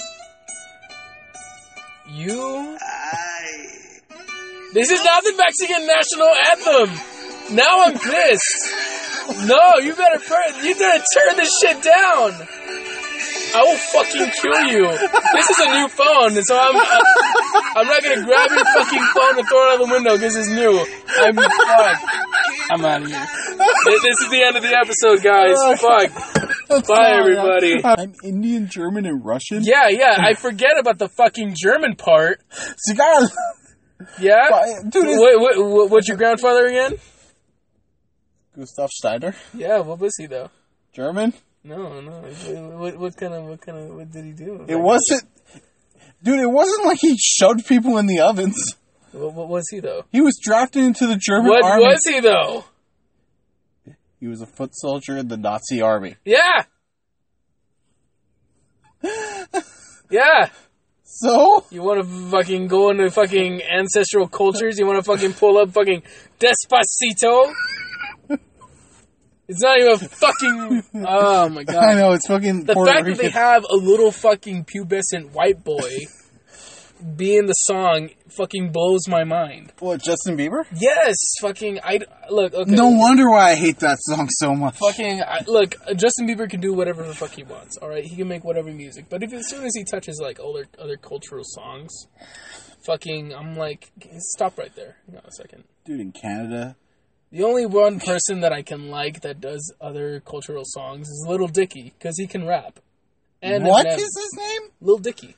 You... This is not the Mexican national anthem! Now I'm pissed! No, you better fir- you better turn this shit down! I will fucking kill you! This is a new phone, so I'm... Uh, I'm not gonna grab your fucking phone and throw it out the window because it's new. I'm... Fuck. I'm out of here. This is the end of the episode, guys. Fuck. Bye, everybody. I'm Indian, German, and Russian? Yeah, yeah, I forget about the fucking German part. Cigar! Yeah? Dude, wait, wait, wait, what's your grandfather again? Gustav Steiner? Yeah, what was he, though? German? No, no. What, what kind of, what kind of, what did he do? It wasn't... Dude, it wasn't like he shoved people in the ovens. What, what was he, though? He was drafted into the German what army. What was he, though? He was a foot soldier in the Nazi army. Yeah! Yeah! So? You want to fucking go into fucking ancestral cultures? You want to fucking pull up fucking Despacito? It's not even fucking... Oh, my God. I know, it's fucking The Puerto fact Rican. that they have a little fucking pubescent white boy be in the song fucking blows my mind. What, Justin Bieber? Yes! Fucking... I... Look, okay. No wonder why I hate that song so much. Fucking... I, look, Justin Bieber can do whatever the fuck he wants, alright? He can make whatever music. But if as soon as he touches, like, other, other cultural songs, fucking... I'm like... Stop right there. Hang on a second. Dude, in Canada... The only one person that I can like that does other cultural songs is Lil Dicky, because he can rap. And What Eminem. is his name? Lil Dicky.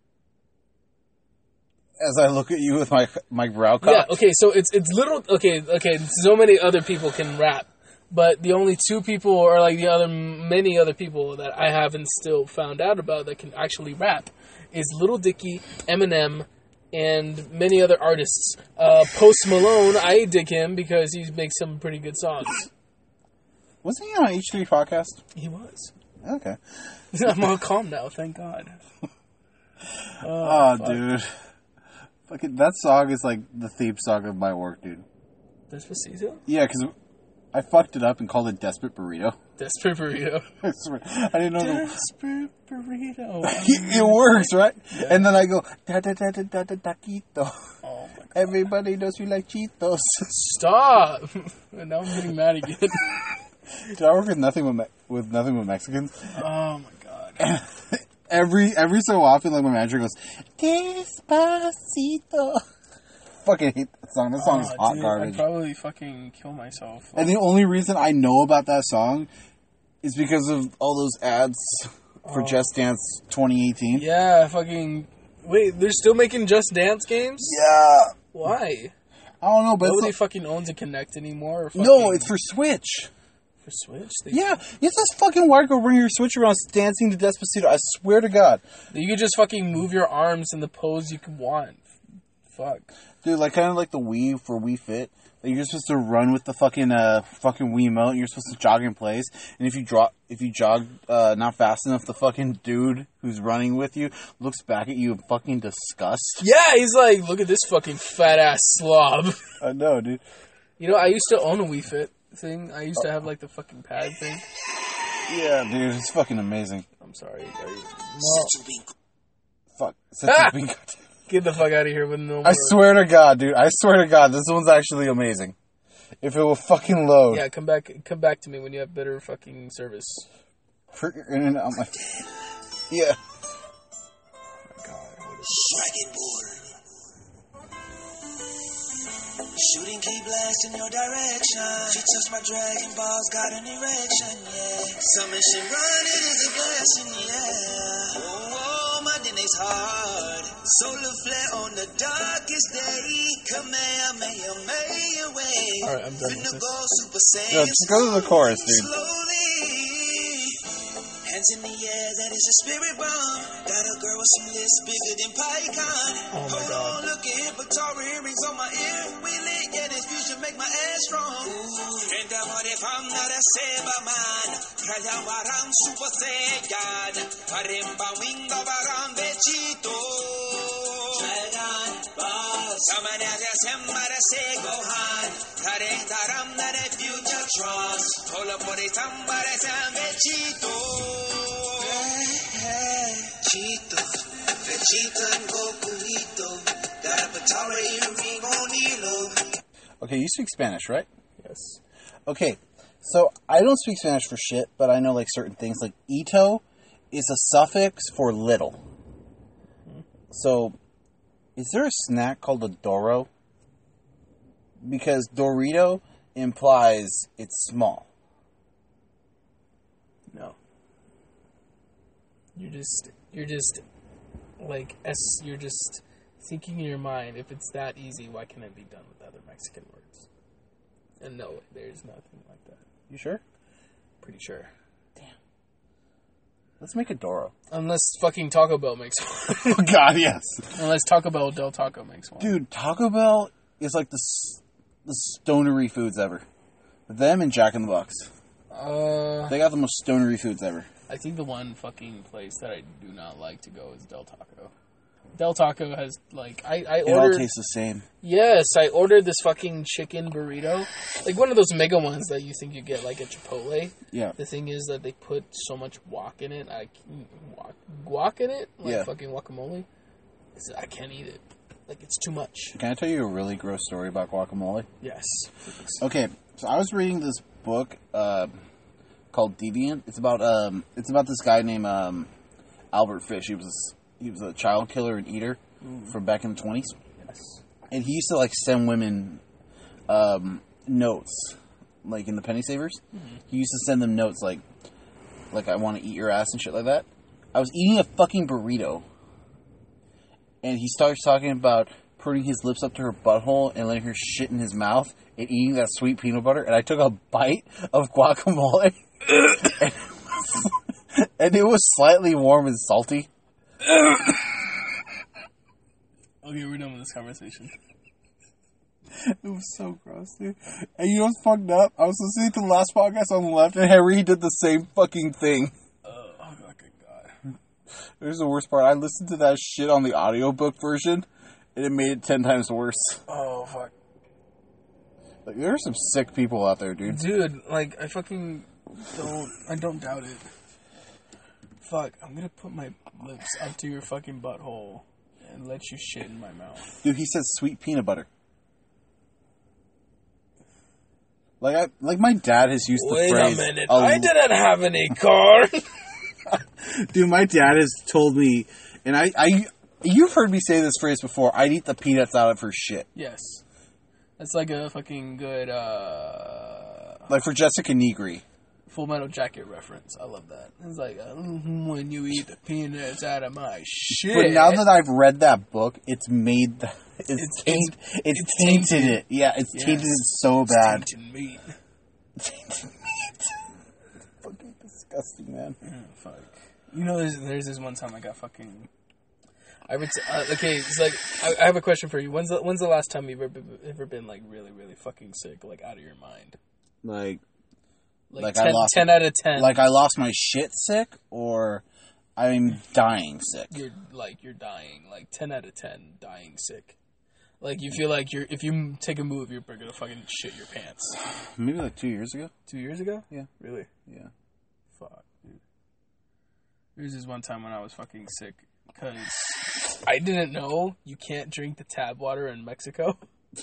As I look at you with my my brow cock. Yeah, okay, so it's it's little... Okay, okay, so many other people can rap, but the only two people, or like the other many other people that I haven't still found out about that can actually rap is Lil Dicky, Eminem, and many other artists. Uh, Post Malone, I dig him because he makes some pretty good songs. Wasn't he on H three podcast? He was. Okay. I'm all calm now, thank God. Oh, Oh, fuck. dude. Fucking, that song is like the theme song of my work, dude. Despacito? Yeah, because I fucked it up and called it Desperate Burrito. Desperate Burrito. I swear. I didn't know the... Desperate Burrito. It works, right? Yeah. And then I go, da da da da da da taquito. Oh my God. Everybody knows we like Cheetos. Stop! Now I'm getting mad again. Did I work with nothing but, Me- with nothing but Mexicans? Oh my God. every every so often, like my manager goes, Despacito. Fucking hate that song. That song oh, is hot dude, garbage. I'd probably fucking kill myself. And the only reason I know about that song is because of all those ads for oh. Just Dance twenty eighteen. Yeah, fucking... Wait, they're still making Just Dance games? Yeah. Why? I don't know, but Nobody it's like, fucking owns a Kinect anymore? Or fucking... no, it's for Switch. For Switch? They... Yeah, it's this fucking wire go bring your Switch around dancing to Despacito. I swear to God. You could just fucking move your arms in the pose you could want. Fuck. Dude, like kind of like the Wii for Wii Fit. Like you're supposed to run with the fucking uh fucking Wiimote, and you're supposed to jog in place. And if you drop, if you jog uh, not fast enough, the fucking dude who's running with you looks back at you in fucking disgust. Yeah, he's like, look at this fucking fat ass slob. I know, dude. You know, I used to own a Wii Fit thing. I used to have like the fucking pad thing. Yeah, dude, it's fucking amazing. I'm sorry. Are you... No. Fuck. Such Ah! a big... Get the fuck out of here with no more. I swear to God, dude. I swear to God, this one's actually amazing. If it will fucking load. Yeah, come back come back to me when you have better fucking service. For, and I'm like, yeah. Oh, God, what is Dragon board. Shooting key blast in your direction. She touched my dragon balls, got an erection, yeah. Submission run, it is a blessing, yeah. Oh, oh, my D N A's hard. Solar flare on the darkest day. Kamehameha, way. Alright, I'm done with Finna this. go Super Saiyan. Yo, just go to the chorus, dude. Slowly. hands in the air, that is a spirit bomb. Got a girl with some lips bigger than PyCon. Oh my Hold God. on, look at Victoria earrings on my ear. We lit, yeah, this fusion make my ass strong. Entramos de fama de seba man. Raya barang super segan. Parimba wingo barang bechito. Dragon boss. Samana de sema de se gohan. Kareng taram de future trust. Hola por el tamba de san bechito. Chito. Vegeta and Gokuito. Got a Patara earring on Nilo. Okay, you speak Spanish, right? Yes. Okay, so I don't speak Spanish for shit, but I know like certain things. Like ito is a suffix for little. So, is there a snack called a Doro? Because Dorito implies it's small. No. You're just, you're just, like, s. You're just thinking in your mind, if it's that easy, why can't it be done with other Mexican words? And no, there's nothing like that. You sure? Pretty sure. Let's make a Doro. Unless fucking Taco Bell makes one. Oh God, yes. Unless Taco Bell Del Taco makes one. Dude, Taco Bell is like the s- the stonery foods ever. Them and Jack in the Box. Uh, They got the most stonery foods ever. I think the one fucking place that I do not like to go is Del Taco. Del Taco has, like, I, I It all ordered... tastes the same. Yes, I ordered this fucking chicken burrito. Like, one of those mega ones that you think you get, like, at Chipotle. Yeah. The thing is that they put so much guac in it. I guac, guac in it? Like, Yeah. fucking guacamole. It's- I can't eat it. Like, it's too much. Can I tell you a really gross story about guacamole? Yes. Okay, so I was reading this book uh, called Deviant. It's about um, it's about this guy named um, Albert Fish. He was a, he was a child killer and eater from back in the twenties, Yes. and he used to like send women um, notes, like in the penny savers. Mm-hmm. He used to send them notes like like I want to eat your ass and shit like that. I was eating a fucking burrito, and he starts talking about putting his lips up to her butthole and letting her shit in his mouth and eating that sweet peanut butter. And I took a bite of guacamole, and, it was, and it was slightly warm and salty. Okay, we're done with this conversation. It was so gross, dude. And you know what's fucked up? I was listening to the last podcast on the left, and Harry did the same fucking thing. Uh, oh, my good God. Here's the worst part. I listened to that shit on the audiobook version, and it made it ten times worse. Oh, fuck. Like, there are some sick people out there, dude. Dude, like, I fucking don't, I don't doubt it. Fuck, I'm gonna put my lips up to your fucking butthole and let you shit in my mouth. Dude, he said sweet peanut butter. Like, I, like my dad has used the Wait phrase... a minute, a I l- didn't have any car. Dude, my dad has told me, and I, I, you've heard me say this phrase before, I'd eat the peanuts out of her shit. Yes. That's like a fucking good, uh... Like for Jessica Negri. Full Metal Jacket reference. I love that. It's like, uh, mm, when you eat the peanuts out of my shit. But now that I've read that book, it's made the, it's, It's- taint, it's, it's tainted, tainted. it. Yeah, it's Yes. tainted it so It's bad. tainted meat. Tainted meat. Fucking disgusting, man. Mm, fuck. You know, there's, there's this one time I got fucking... I would say, uh, okay, it's like, I, I have a question for you. When's the, when's the last time you've ever, ever been, like, really, really fucking sick, like, out of your mind? Like, Like, Like, ten, I lost- ten out of ten. like I lost my shit sick, or I'm dying sick. You're, like, you're dying. Like, ten out of ten, dying sick. Like, you feel like you're, if you take a move, you're gonna fucking shit your pants. Maybe like two years ago. Two years ago? Yeah. Really? Yeah. Fuck, dude. There was this one time when I was fucking sick, because I didn't know you can't drink the tap water in Mexico.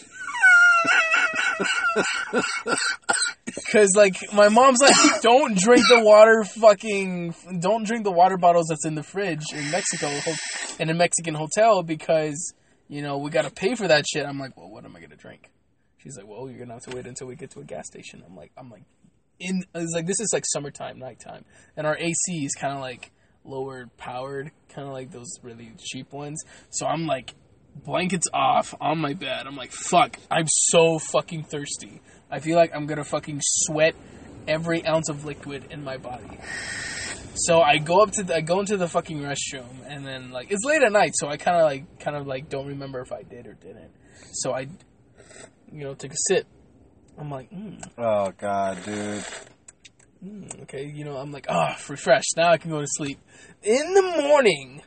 Because, like, my mom's like, don't drink the water fucking... Don't drink the water bottles that's in the fridge in Mexico, in a Mexican hotel, because, you know, we gotta pay for that shit. I'm like, well, what am I gonna drink? She's like, well, you're gonna have to wait until we get to a gas station. I'm like, I'm like, in... It's like, this is, like, summertime, nighttime. And our A C is kind of, like, lower powered, kind of like those really cheap ones. So I'm, like, blankets off on my bed. I'm like, fuck, I'm so fucking thirsty. I feel like I'm gonna fucking sweat every ounce of liquid in my body. So I go up to the, I go into the fucking restroom, and then like it's late at night, so I kind of like kind of like don't remember if I did or didn't. So I, you know, took a sip. I'm like, mm, Oh god, dude. mm, okay, you know, I'm like, ah, oh, refreshed. Now I can go to sleep. In the morning,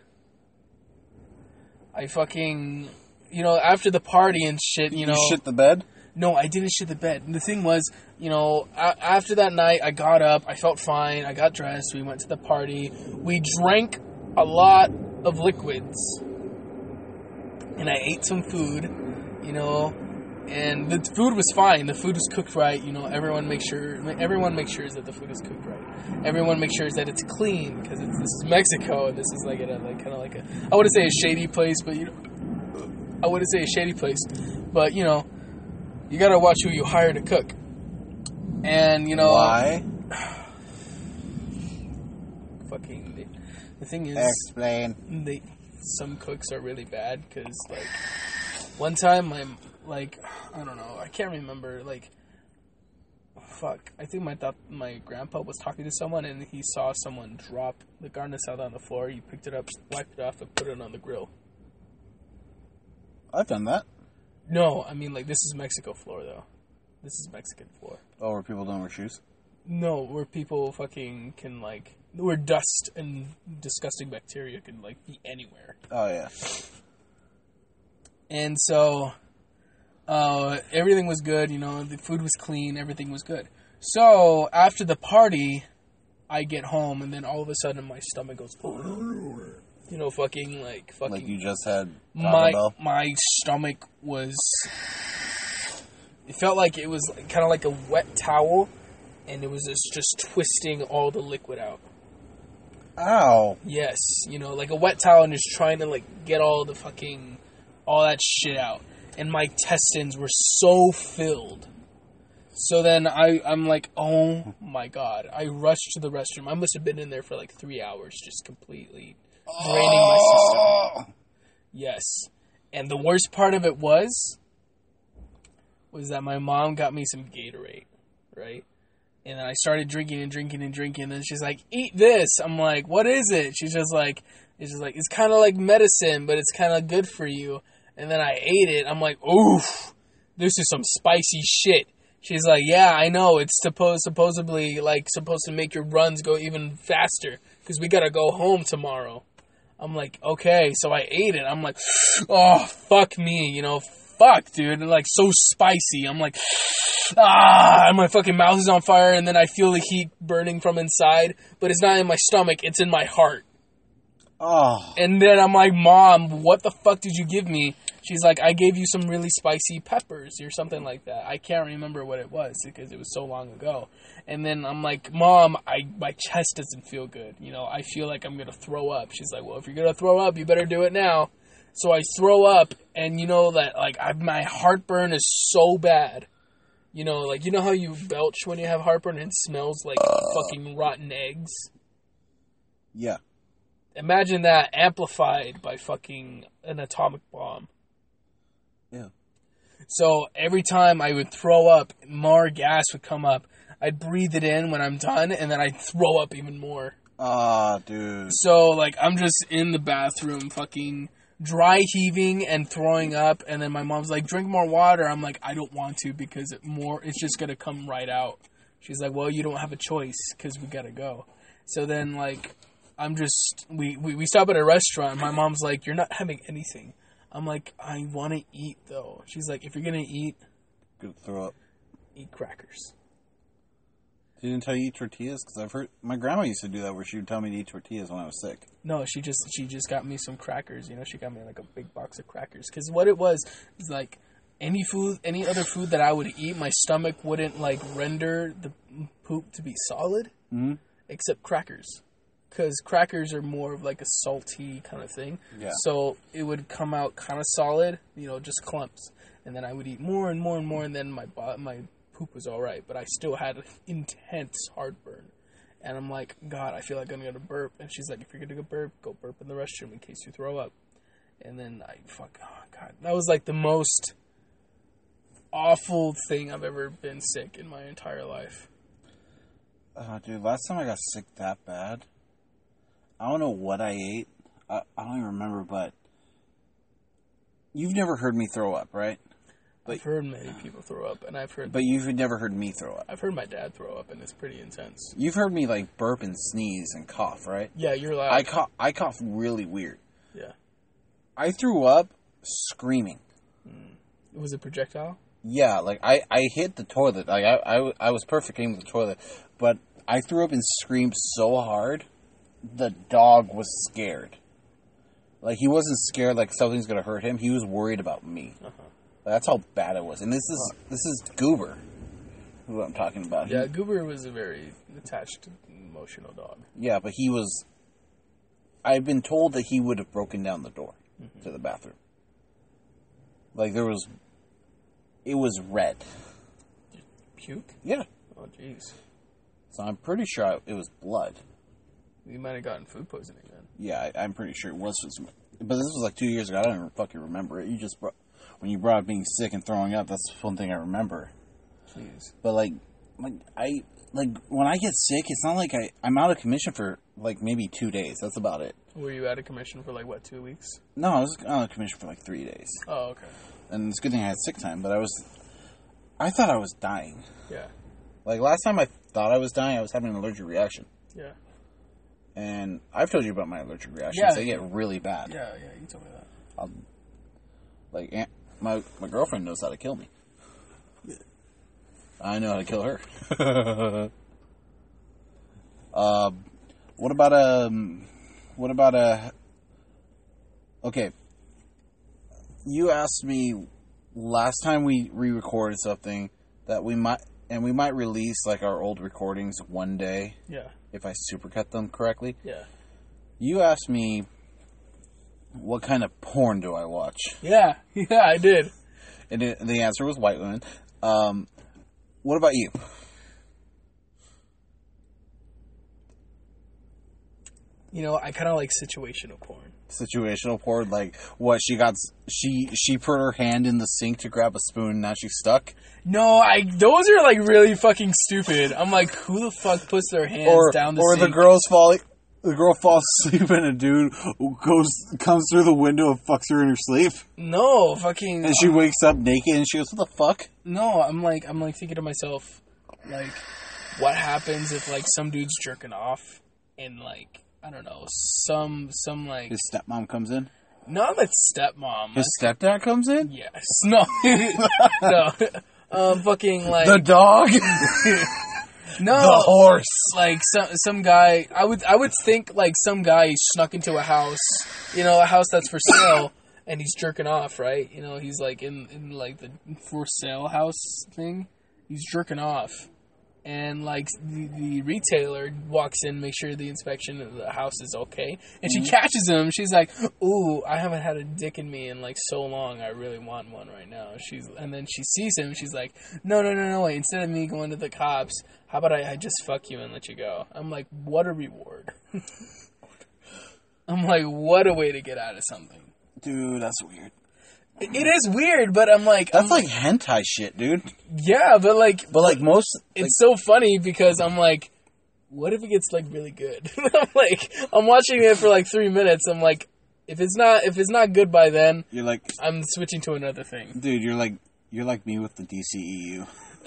I fucking, you know, after the party and shit, you, You know, shit the bed? no, I didn't shit the bed. And the thing was, you know, a- after that night, I got up, I felt fine, I got dressed, we went to the party, we drank a lot of liquids, and I ate some food, you know, and the food was fine. The food was cooked right, you know. Everyone makes sure, everyone makes sure that the food is cooked right. Everyone makes sure that it's clean because this is Mexico. And this is like a like kind of like a, I wouldn't say a shady place, but you know, I wouldn't say a shady place, but you know. You gotta watch who you hire to cook. And, you know... Why? Fucking... The, the thing is... Explain. They, some cooks are really bad, because, like... One time, my... Like, I don't know, I can't remember, like... Fuck. I think my th- my grandpa was talking to someone, and he saw someone drop the carne asada on the floor. He picked it up, wiped it off, and put it on the grill. I've done that. No, I mean, like, this is Mexico floor, though. This is Mexican floor. Oh, where people don't wear shoes? No, where people fucking can, like... Where dust and disgusting bacteria can, like, be anywhere. Oh, yeah. And so, uh, everything was good, you know, the food was clean, everything was good. So, after the party, I get home, and then all of a sudden my stomach goes... You know, fucking, like, fucking... Like you just had Taco my Bell? my stomach was... It felt like it was kind of like a wet towel, and it was just, just twisting all the liquid out. Ow. Yes, you know, like a wet towel and just trying to, like, get all the fucking... All that shit out. And my intestines were so filled. So then I, I'm like, oh my god. I rushed to the restroom. I must have been in there for like three hours, just completely... draining my system. Yes. And the worst part of it was, was that my mom got me some Gatorade, right? And then I started drinking and drinking and drinking, and she's like, eat this. I'm like, what is it? She's just like, it's just like, it's kind of like medicine, but it's kind of good for you. And then I ate it. I'm like, oof, this is some spicy shit. She's like, yeah, I know. It's supposed, supposedly, like, supposed to make your runs go even faster, because we got to go home tomorrow. I'm like, okay, so I ate it. I'm like, oh, fuck me, you know, fuck, dude. And like, so spicy. I'm like, ah, and my fucking mouth is on fire, and then I feel the heat burning from inside, but it's not in my stomach, it's in my heart. Oh. And then I'm like, Mom, what the fuck did you give me? She's like, I gave you some really spicy peppers or something like that. I can't remember what it was because it was so long ago. And then I'm like, Mom, I my chest doesn't feel good. You know, I feel like I'm going to throw up. She's like, well, if you're going to throw up, you better do it now. So I throw up, and you know that, like, I, my heartburn is so bad. You know, like, you know how you belch when you have heartburn and it smells like uh, fucking rotten eggs? Yeah. Imagine that amplified by fucking an atomic bomb. Yeah. So every time I would throw up, more gas would come up. I'd breathe it in when I'm done, and then I'd throw up even more. Ah, dude. So, like, I'm just in the bathroom fucking dry heaving and throwing up, and then my mom's like, drink more water. I'm like, I don't want to because it more it's just going to come right out. She's like, well, you don't have a choice because we got to go. So then, like, I'm just, we, we, we stop at a restaurant. My mom's like, you're not having anything. I'm like, I want to eat, though. She's like, if you're going to eat, Good throw up. Eat crackers. She didn't tell you to eat tortillas? Because I've heard, my grandma used to do that where she would tell me to eat tortillas when I was sick. No, she just she just got me some crackers. You know, she got me like a big box of crackers. Because what it was is like any food, any other food that I would eat, my stomach wouldn't like render the poop to be solid, mm-hmm. except crackers. Because crackers are more of like a salty kind of thing. Yeah. So it would come out kind of solid, you know, just clumps. And then I would eat more and more and more, and then my my poop was all right. But I still had intense heartburn. And I'm like, God, I feel like I'm going to burp. And she's like, if you're going to go burp, go burp in the restroom in case you throw up. And then I, fuck, oh, God. That was like the most awful thing I've ever been sick in my entire life. Uh, dude, last time I got sick that bad I don't know what I ate. I, I don't even remember, but you've never heard me throw up, right? But, I've heard many people throw up, and I've heard. But you've never heard me throw up. I've heard my dad throw up, and it's pretty intense. You've heard me like burp and sneeze and cough, right? Yeah, you're loud. I cough. I cough really weird. Yeah. I threw up screaming. Mm. Was it projectile? Yeah, like I, I hit the toilet. Like I, I, I was perfect aim with the toilet, but I threw up and screamed so hard, the dog was scared. Like he wasn't scared like something's gonna hurt him. He was worried about me. Uh-huh. That's how bad it was. And this is this is Goober, who I'm talking about. Yeah, he, Goober was a very attached, emotional dog. Yeah, but he was. I've been told that he would have broken down the door mm-hmm. to the bathroom. Like there was, it was red. Puke? Yeah. Oh, jeez. So I'm pretty sure it was blood. You might have gotten food poisoning then. Yeah, I, I'm pretty sure it was. But this was like two years ago. I don't even fucking remember it. You just brought, when you brought up being sick and throwing up, that's one thing I remember. Jeez. But like, like I like when I get sick, it's not like I I'm out of commission for like maybe two days. That's about it. Were you out of commission for like what, two weeks? No, I was out of commission for like three days. Oh, okay. And it's a good thing I had sick time. But I was, I thought I was dying. Yeah. Like last time I thought I was dying, I was having an allergic reaction. Yeah. And I've told you about my allergic reactions. Yeah. They get really bad. Yeah, yeah, you told me that. I'll, like, Aunt, my my girlfriend knows how to kill me. I know how to kill her. um, what about um, what about a? Okay, you asked me last time we re-recorded something that we might, and we might release like our old recordings one day. Yeah. If I supercut them correctly. Yeah. You asked me, what kind of porn do I watch? Yeah, yeah, I did. And it, the answer was white women. Um, what about you? You know, I kind of like situational porn. Situational porn, like what she got? She she put her hand in the sink to grab a spoon. And now she's stuck. No, I. Those are like really fucking stupid. I'm like, who the fuck puts their hands or, down the or sink? Or the girl's falling. The girl falls asleep and a dude goes comes through the window and fucks her in her sleep. No, fucking. And she wakes up naked and she goes, "What the fuck?" No, I'm like, I'm like thinking to myself, like, what happens if like some dude's jerking off and like. I don't know, some, some like... His stepmom comes in? Not like stepmom. His stepdad comes in? Yes. No. No. Um, fucking like... The dog? No. The horse? Like, some some guy... I would I would think, like, some guy snuck into a house, you know, a house that's for sale, and he's jerking off, right? You know, he's, like, in, in like, the for sale house thing. He's jerking off. And, like, the, the retailer walks in, makes sure the inspection of the house is okay. And she mm-hmm. catches him. She's like, ooh, I haven't had a dick in me in, like, so long. I really want one right now. She's And then she sees him. She's like, no, no, no, no, wait. Instead of me going to the cops, how about I, I just fuck you and let you go? I'm like, what a reward. I'm like, what a way to get out of something. Dude, that's weird. It is weird, but I'm like... That's I'm, like hentai shit, dude. Yeah, but like... But like most... It's like, so funny because I'm like, what if it gets like really good? I'm like, I'm watching it for like three minutes. I'm like, if it's not if it's not good by then... You're like... I'm switching to another thing. Dude, you're like... You're like me with the D C E U.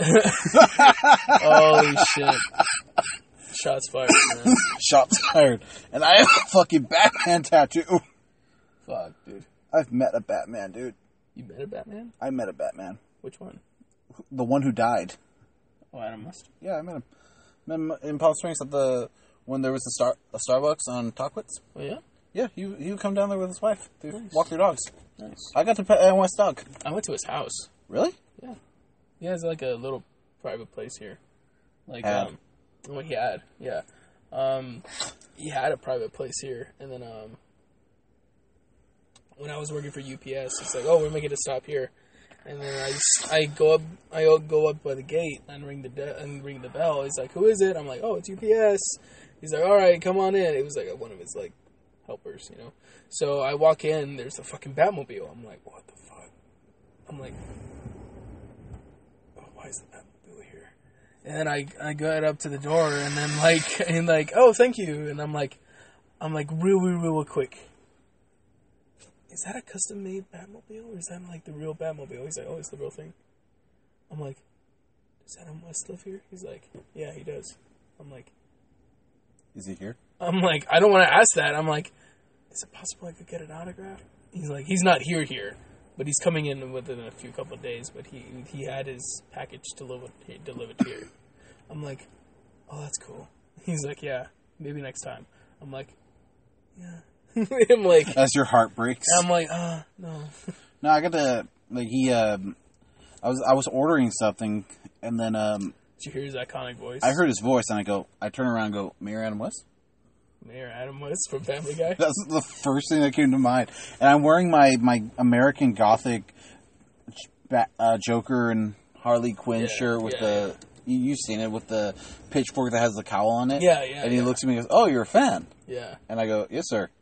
Holy shit. Shots fired, man. Shots fired. And I have a fucking Batman tattoo. Fuck, dude. I've met a Batman, dude. You met a Batman? I met a Batman. Which one? The one who died. Oh, Adam West? Yeah, I met him. Met him in Palm Springs at the... When there was a, star, a Starbucks on Talkwitz. Oh, yeah? Yeah, he, he would come down there with his wife. They nice. Walk their dogs. Nice. I got to pet Adam West's dog. I went to his house. Really? Yeah. He has like a little private place here. Like, had. um... What he had, yeah. Um, he had a private place here, and then, um... when I was working for U P S, it's like, oh, we're making a stop here, and then I, I go up, I go up by the gate and ring the de- and ring the bell. He's like, who is it? I'm like, oh, it's U P S. He's like, all right, come on in. It was like one of his like helpers, you know. So I walk in, there's a fucking Batmobile. I'm like, what the fuck? I'm like, oh, why is the Batmobile here? And then I I got up to the door, and then like and like, oh, thank you, and I'm like. I'm like, real, real, real quick. Is that a custom-made Batmobile, or is that like the real Batmobile? He's like, oh, it's the real thing. I'm like, does Adam West live here? He's like, yeah, he does. I'm like, is he here? I'm like, I don't want to ask that. I'm like, is it possible I could get an autograph? He's like, he's not here here, but he's coming in within a few couple of days. But he he had his package delivered delivered here. I'm like, oh, that's cool. He's like, yeah, maybe next time. I'm like, yeah. I'm like, as your heart breaks. I'm like, ah, uh, no. No, I got to like he. Um, I was I was ordering something, and then um, did you hear his iconic voice? I heard his voice, and I go, I turn around and go, Mayor Adam West. Mayor Adam West from Family Guy. That's the first thing that came to mind. And I'm wearing my, my American Gothic uh, Joker and Harley Quinn yeah, shirt with yeah, the... Yeah. You've seen it, with the pitchfork that has the cowl on it. Yeah, yeah. And he yeah. looks at me and goes, oh, you're a fan. Yeah. And I go, yes, sir.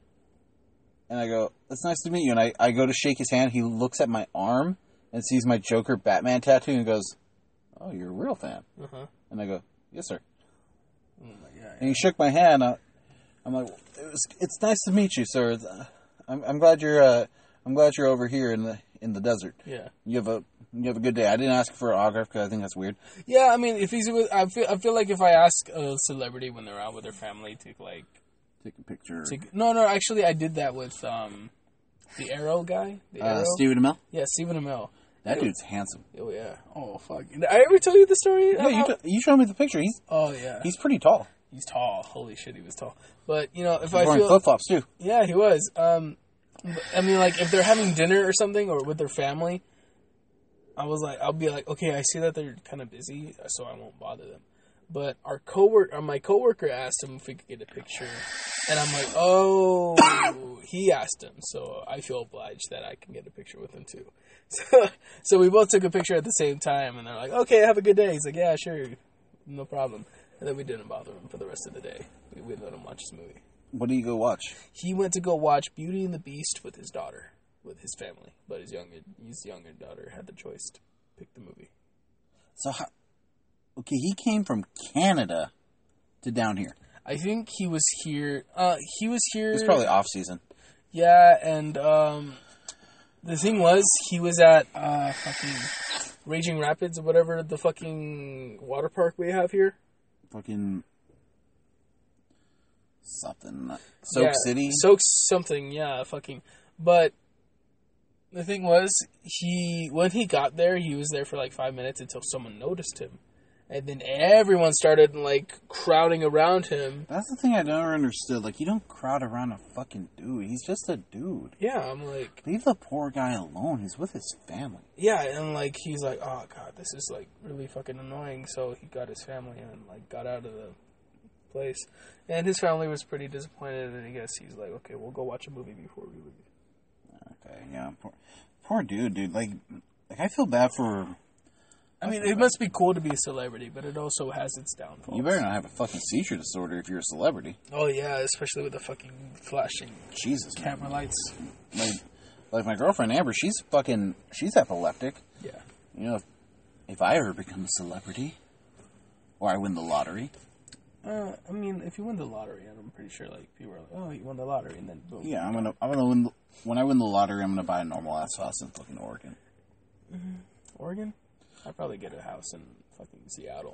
And I go, it's nice to meet you. And I, I go to shake his hand. He looks at my arm and sees my Joker Batman tattoo and goes, oh, you're a real fan. Uh-huh. And I go, yes, sir. Oh my God, yeah. And he shook my hand. I, I'm like, it was, it's nice to meet you, sir. I'm, I'm glad you're, uh, I'm glad you're over here in the in the desert. Yeah. You have a, you have a good day. I didn't ask for an autograph because I think that's weird. Yeah, I mean, if he's with, I feel, I feel like if I ask a celebrity when they're out with their family to like take a picture. Take, no, no, actually, I did that with um, the Arrow guy. The uh, Arrow? Stephen Amell. Yeah, Stephen Amell. That it, dude's handsome. Oh yeah. Oh fuck. Did I ever tell you the story? Yeah, you, t- you showed me the picture. He's. Oh yeah. He's pretty tall. He's tall. Holy shit, he was tall. But you know, if He's I wearing feel flip flops too. Yeah, he was. Um, I mean, like if they're having dinner or something, or with their family, I was like, I'll be like, okay, I see that they're kind of busy, so I won't bother them. But our coworker, or my coworker, asked him if we could get a picture, and I'm like, oh, he asked him, so I feel obliged that I can get a picture with him too. So, so we both took a picture at the same time, and they're like, okay, have a good day. He's like, yeah, sure, no problem. And then we didn't bother him for the rest of the day. We, we let him watch his movie. What do you go watch? He went to go watch Beauty and the Beast with his daughter, with his family. But his younger, his younger daughter had the choice to pick the movie. So, how, okay, he came from Canada to down here. I think he was here. Uh, he was here. It's probably off season. Yeah, and um, the thing was, he was at uh, fucking Raging Rapids or whatever the fucking water park we have here. Fucking something. Soak yeah, City? Soak something, yeah, fucking. But the thing was, he when he got there, he was there for like five minutes until someone noticed him. And then everyone started, like, crowding around him. That's the thing I never understood. Like, you don't crowd around a fucking dude. He's just a dude. Yeah, I'm like... Leave the poor guy alone. He's with his family. Yeah, and, like, he's like, oh, God, this is, like, really fucking annoying. So he got his family and, like, got out of the place. And his family was pretty disappointed. And I guess he's like, okay, we'll go watch a movie before we leave. Okay, yeah. Poor, poor dude, dude. Like, like, I feel bad for... I mean, it must be cool to be a celebrity, but it also has its downfalls. You better not have a fucking seizure disorder if you're a celebrity. Oh, yeah, especially with the fucking flashing Jesus, camera man. lights. Like, like my girlfriend Amber, she's fucking, she's epileptic. Yeah. You know, if, if I ever become a celebrity, or I win the lottery. Uh, I mean, if you win the lottery, I'm pretty sure, like, people are like, oh, you won the lottery, and then boom. Yeah, I'm gonna, I'm gonna win, the, when I win the lottery, I'm gonna buy a normal ass house in fucking Oregon. Mm-hmm. Oregon? I'd probably get a house in fucking Seattle.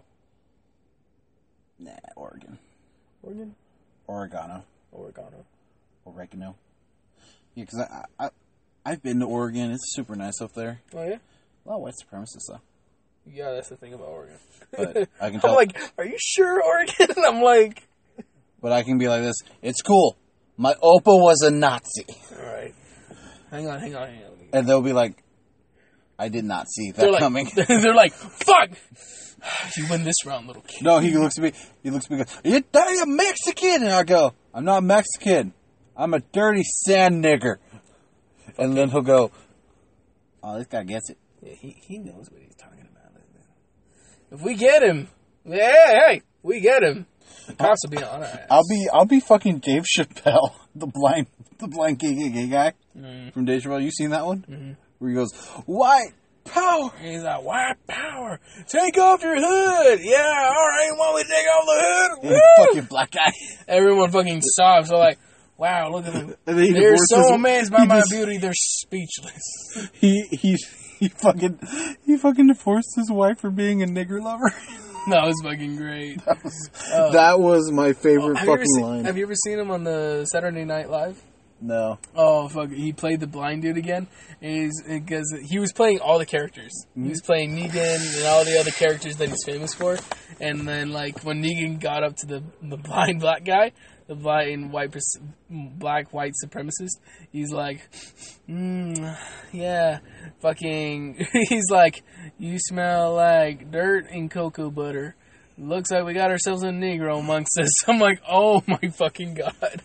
Nah, Oregon. Oregon? Oregano. Oregano. Oregano. Yeah, because I, I, I've been to Oregon. It's super nice up there. Oh, yeah? A lot of white supremacists, though. Yeah, that's the thing about Oregon. But I can tell. I'm like, are you sure, Oregon? I'm like... But I can be like this. It's cool. My Opa was a Nazi. All right. Hang on, hang on, hang on. And they'll be like, I did not see that they're like, coming. They're like, fuck! You win this round, little kid. No, he looks at me. He looks at me and goes, you damn Mexican! And I go, I'm not Mexican. I'm a dirty sand nigger. Okay. And then he'll go, oh, this guy gets it. Yeah, he, he knows what he's talking about. If we get him, hey, hey, we get him. The cops will be on our ass. I'll be, I'll be fucking Dave Chappelle, the blind, the blind gay gay gay guy mm. from Dave Chappelle. You seen that one? Mm-hmm. Where he goes, white power. And he's like, white power. Take off your hood. Yeah, all right. Why we take off the hood? Woo! Fucking black guy. Everyone fucking sobs. They're like, wow, look at them. And then he They're so divorces- amazed by he my just- beauty, they're speechless. He he he fucking he fucking divorced his wife for being a nigger lover. That was fucking great. That was, Oh. that was my favorite have, you ever fucking seen, line. have you ever seen him on the Saturday Night Live? No. Oh fuck! He played the blind dude again. And he's because he was playing all the characters. Mm-hmm. He was playing Negan and all the other characters that he's famous for. And then like when Negan got up to the the blind black guy, the blind white black white supremacist, he's like, mm, yeah, fucking. He's like, you smell like dirt and cocoa butter. Looks like we got ourselves a Negro amongst us. I'm like, oh my fucking god.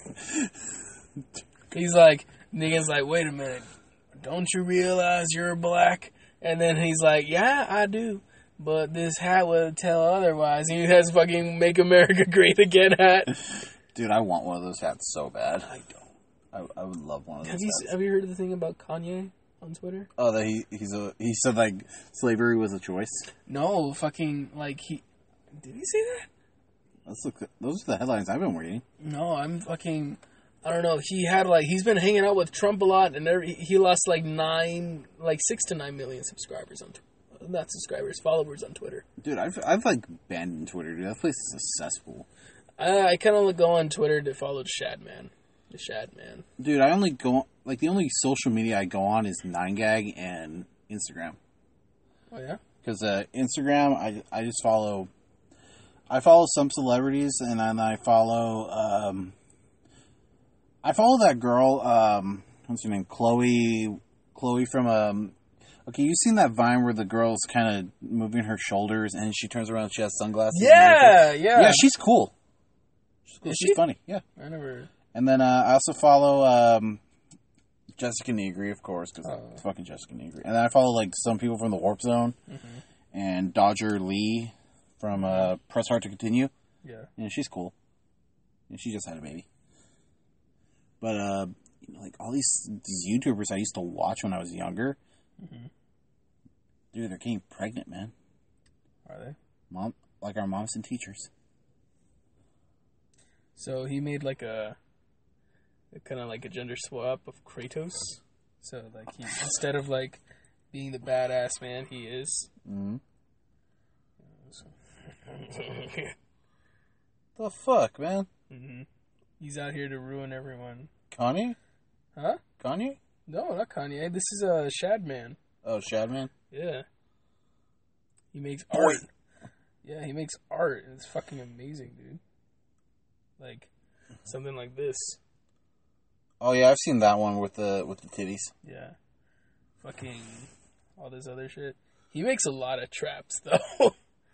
He's like, Negan's like, wait a minute, don't you realize you're black? And then he's like, yeah, I do, but this hat would tell otherwise. And he has fucking Make America Great Again hat. Dude, I want one of those hats so bad. I don't. I, I would love one of those Have you hats. have you heard of the thing about Kanye on Twitter? Oh, that he he's a he said like slavery was a choice. No, fucking like he did he say that? Let's look. Those are the headlines I've been reading. No, I'm fucking. I don't know. He had like he's been hanging out with Trump a lot, and every, he lost like nine, like six to nine million subscribers on, tw- not subscribers, followers on Twitter. Dude, I've I've like banned Twitter. Dude, that place is cesspool. I, I kind of go on Twitter to follow Shad Man, the Shad Man. Dude, I only go like the only social media I go on is nine gag and Instagram. Oh yeah. Because uh, Instagram, I I just follow. I follow some celebrities, and then I follow. Um, I follow that girl. Um, what's her name? Chloe. Chloe from um. Okay, you've seen that Vine where the girl's kind of moving her shoulders, and she turns around. And she has sunglasses. and Yeah, everything. yeah. Yeah, she's cool. She's cool. Is She's she? funny. Yeah. I never. And then uh, I also follow um, Jessica Negri, of course, because Oh. it's fucking Jessica Negri. And then I follow like some people from the Warp Zone Mm-hmm. and Dodger Lee from uh, Press Hard to Continue. Yeah. Yeah, she's cool. And she just had a baby. But uh, you know, like all these these YouTubers I used to watch when I was younger, Mm-hmm. dude, they're getting pregnant, man. Are they? Mom, like our moms and teachers. So he made like a, a kind of like a gender swap of Kratos. So like he instead of like being the badass man he is. Mm-hmm. The fuck, man? Mm-hmm. He's out here to ruin everyone. Kanye? Huh? Kanye? No, not Kanye. This is a uh, Shad Man. Oh, Shadman? Yeah. He makes Boy. art. Yeah, he makes art. And it's fucking amazing, dude. Like something like this. Oh yeah, I've seen that one with the with the titties. Yeah. Fucking all this other shit. He makes a lot of traps though.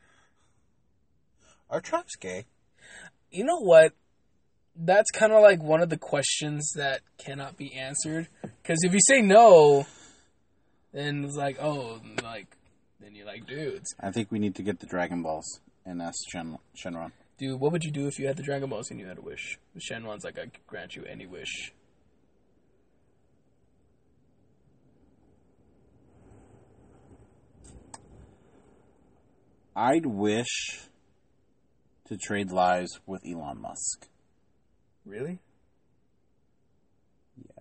Are traps gay? You know what? That's kind of like one of the questions that cannot be answered. Because if you say no, then it's like, oh, like, then you're like, dudes. I think we need to get the Dragon Balls and ask Shen Shenron. Dude, what would you do if you had the Dragon Balls and you had a wish? The Shenron's like, I could grant you any wish. I'd wish to trade lives with Elon Musk. Really? Yeah.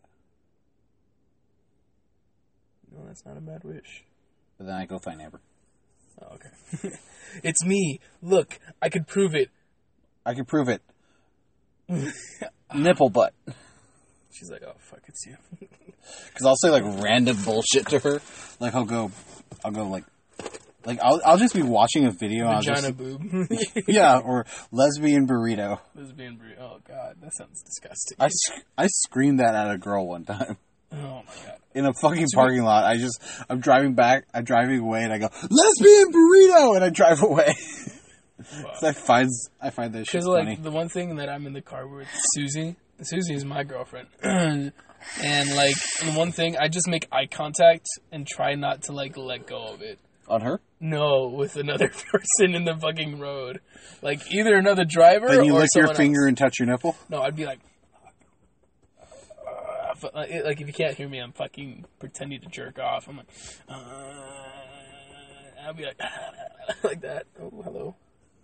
No, that's not a bad wish. But then I go find Amber. Oh, okay. It's me. Look, I could prove it. I can prove it. Nipple butt. She's like, oh, fuck, it's you. Because I'll say like random bullshit to her. Like I'll go, I'll go like, like I'll I'll just be watching a video. And I'll Vagina just, boob. yeah, or lesbian burrito. Lesbian breed. Oh, God, that sounds disgusting. I, sc- I screamed that at a girl one time. Oh, my God. In a fucking parking lot. I just, I'm driving back, I'm driving away, and I go, lesbian burrito! And I drive away. So I find, I find that shit Because, like, funny. the one thing that I'm in the car with Susie, Susie is my girlfriend. And, like, the one thing, I just make eye contact and try not to, like, let go of it. On her? No, with another person in the fucking road. Like, either another driver Then you or lick your someone finger else. and touch your nipple? No, I'd be like, uh, off. Like, if you can't hear me, I'm fucking pretending to jerk off. I'm like, uh, I'll be like, like that. Oh, hello.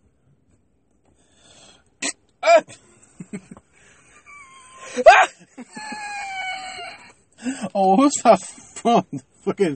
Ah! Ah! Oh, what was that from? Fucking.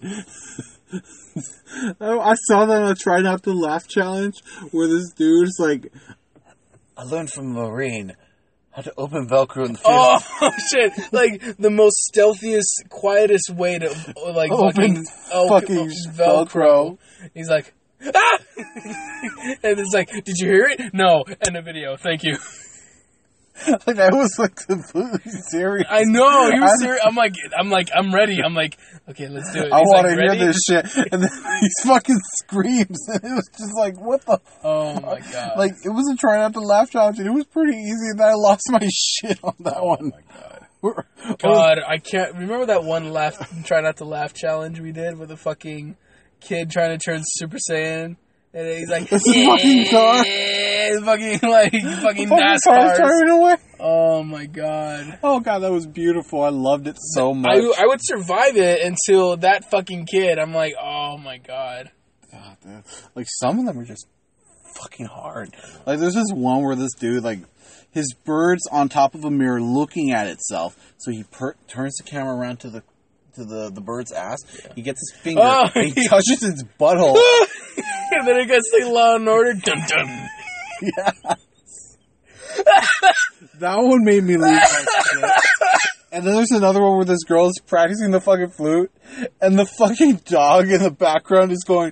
I saw that on a Try Not to Laugh challenge where this dude's like, I learned from a Marine how to open Velcro in the field. Oh, shit. Like, the most stealthiest, quietest way to, like, Open fucking, oh, fucking Velcro. Velcro. He's like, ah! And it's like, did you hear it? No. End of video. Thank you. Like, I was like completely serious. I know. He was serious. I'm like, I'm like, I'm ready. I'm like, okay, let's do it. I He's want to like, hear ready? this shit. And then he fucking screams. And it was just like, what the Oh, my God. Like, it was a Try Not to Laugh challenge, and it was pretty easy, and then I lost my shit on that Oh, one. my God. God, I can't remember that one laugh, Try Not to Laugh challenge we did with a fucking kid trying to turn Super Saiyan. And he's like, It's a fucking car. yeah, fucking, like, fucking Fucking car's NASCAR. driving away. Oh, my God. Oh, God, that was beautiful. I loved it so much. I, I would survive it until that fucking kid. I'm like, oh, my God. God, dude. Like, some of them are just fucking hard. Like, there's this one where this dude, like, his bird's on top of a mirror looking at itself, so he per- turns the camera around to the to the, the bird's ass. Yeah. He gets his finger, oh, and he touches its butthole. And then it gets like Law and Order. Dun dun. Yeah. That one made me lose my shit. And then there's another one where this girl is practicing the fucking flute, and the fucking dog in the background is going,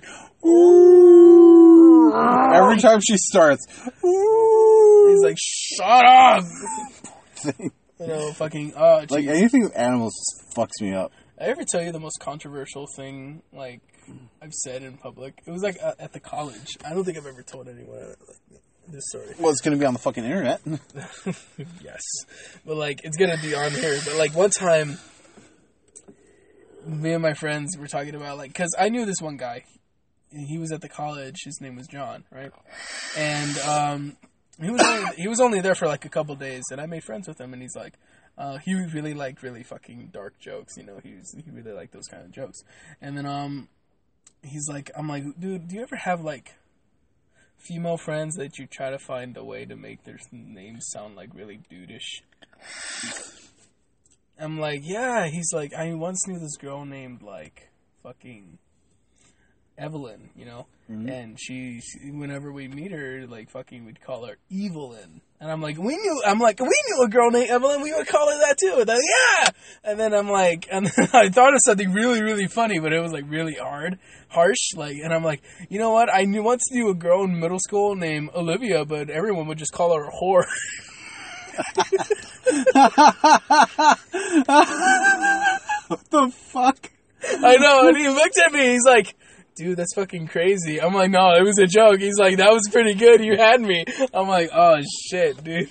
ooh. Every time she starts, ooh. He's like, shut up. You know, fucking, oh, geez. Like, anything with animals just fucks me up. I ever tell you the most controversial thing, like, I've said in public? It was, like, uh, at the college. I don't think I've ever told anyone like, this story. Well, it's going to be on the fucking internet. Yes. But, like, it's going to be on here. But, like, one time, me and my friends were talking about, like, because I knew this one guy. He was at the college. His name was John, right? And, um... He was only, he was only there for like a couple days, and I made friends with him. And he's like, uh, he really liked really fucking dark jokes, you know. He was, he really liked those kind of jokes. And then um, he's like, I'm like, dude, do you ever have like female friends that you try to find a way to make their names sound like really dudeish? I'm like, yeah. He's like, I once knew this girl named like fucking Evelyn, you know. Mm-hmm. And she, she, whenever we meet her, like, fucking, we'd call her Evelyn. And I'm like, we knew, I'm like, we knew a girl named Evelyn, we would call her that too. And then, yeah! And then I'm like, and then I thought of something really, really funny, but it was, like, really hard, harsh, like, and I'm like, you know what, I knew, once knew a girl in middle school named Olivia, but everyone would just call her a whore. What the fuck? I know, and he looked at me, he's like, dude, that's fucking crazy. I'm like, no, it was a joke. He's like, that was pretty good. You had me. I'm like, oh, shit, dude.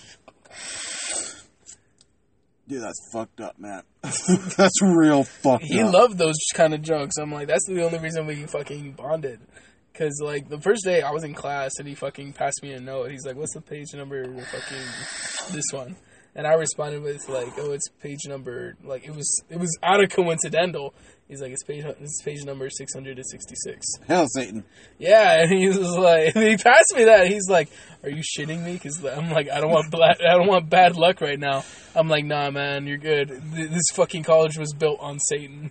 Dude, that's fucked up, man. That's real fucked he up. He loved those kind of jokes. I'm like, that's the only reason we fucking bonded. Because, like, the first day I was in class and he fucking passed me a note. He's like, what's the page number of fucking this one? And I responded with, like, oh, it's page number, like, it was it was out of coincidental. He's like, it's page, it's page number six hundred sixty-six. Hell, Satan. Yeah, and he was like, he passed me that. He's like, are you shitting me? Because I'm like, I don't want bla- I don't want bad luck right now. I'm like, nah, man, you're good. This fucking college was built on Satan.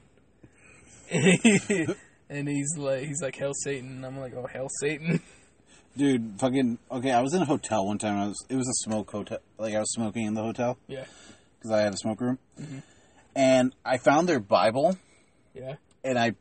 And he's like, he's like, hell, Satan. I'm like, oh, hell, Satan. Dude, fucking, okay, I was in a hotel one time. I was, it was a smoke hotel. Like, I was smoking in the hotel. Yeah. Because I had a smoke room. Mm-hmm. And I found their Bible. Yeah. And I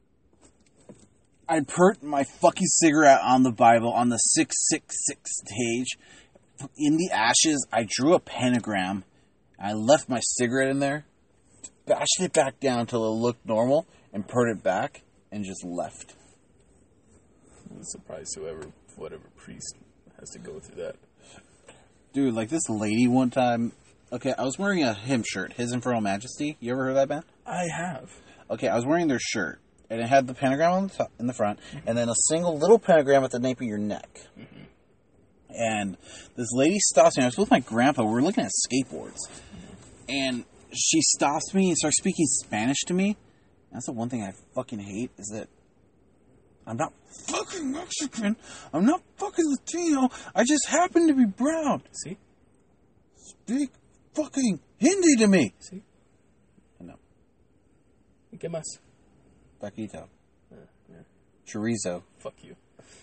I put my fucking cigarette on the Bible on the six six six page. In the ashes, I drew a pentagram. I left my cigarette in there, bashed it back down until it looked normal, and put it back, and just left. I'm surprised whoever, whatever priest has to go through that. Dude, like this lady one time. Okay, I was wearing a hymn shirt, His Infernal Majesty. You ever heard of that band? I have. Okay, I was wearing their shirt, and it had the pentagram on the top, in the front, mm-hmm. and then a single little pentagram at the nape of your neck. Mm-hmm. And this lady stops me. I was with my grandpa. We were looking at skateboards, mm-hmm. and she stops me and starts speaking Spanish to me. That's the one thing I fucking hate is that I'm not fucking Mexican. I'm not fucking Latino. I just happen to be brown. See? Speak fucking Hindi to me. See? No. ¿Qué más? Taquito. Uh, yeah. Chorizo. Fuck you.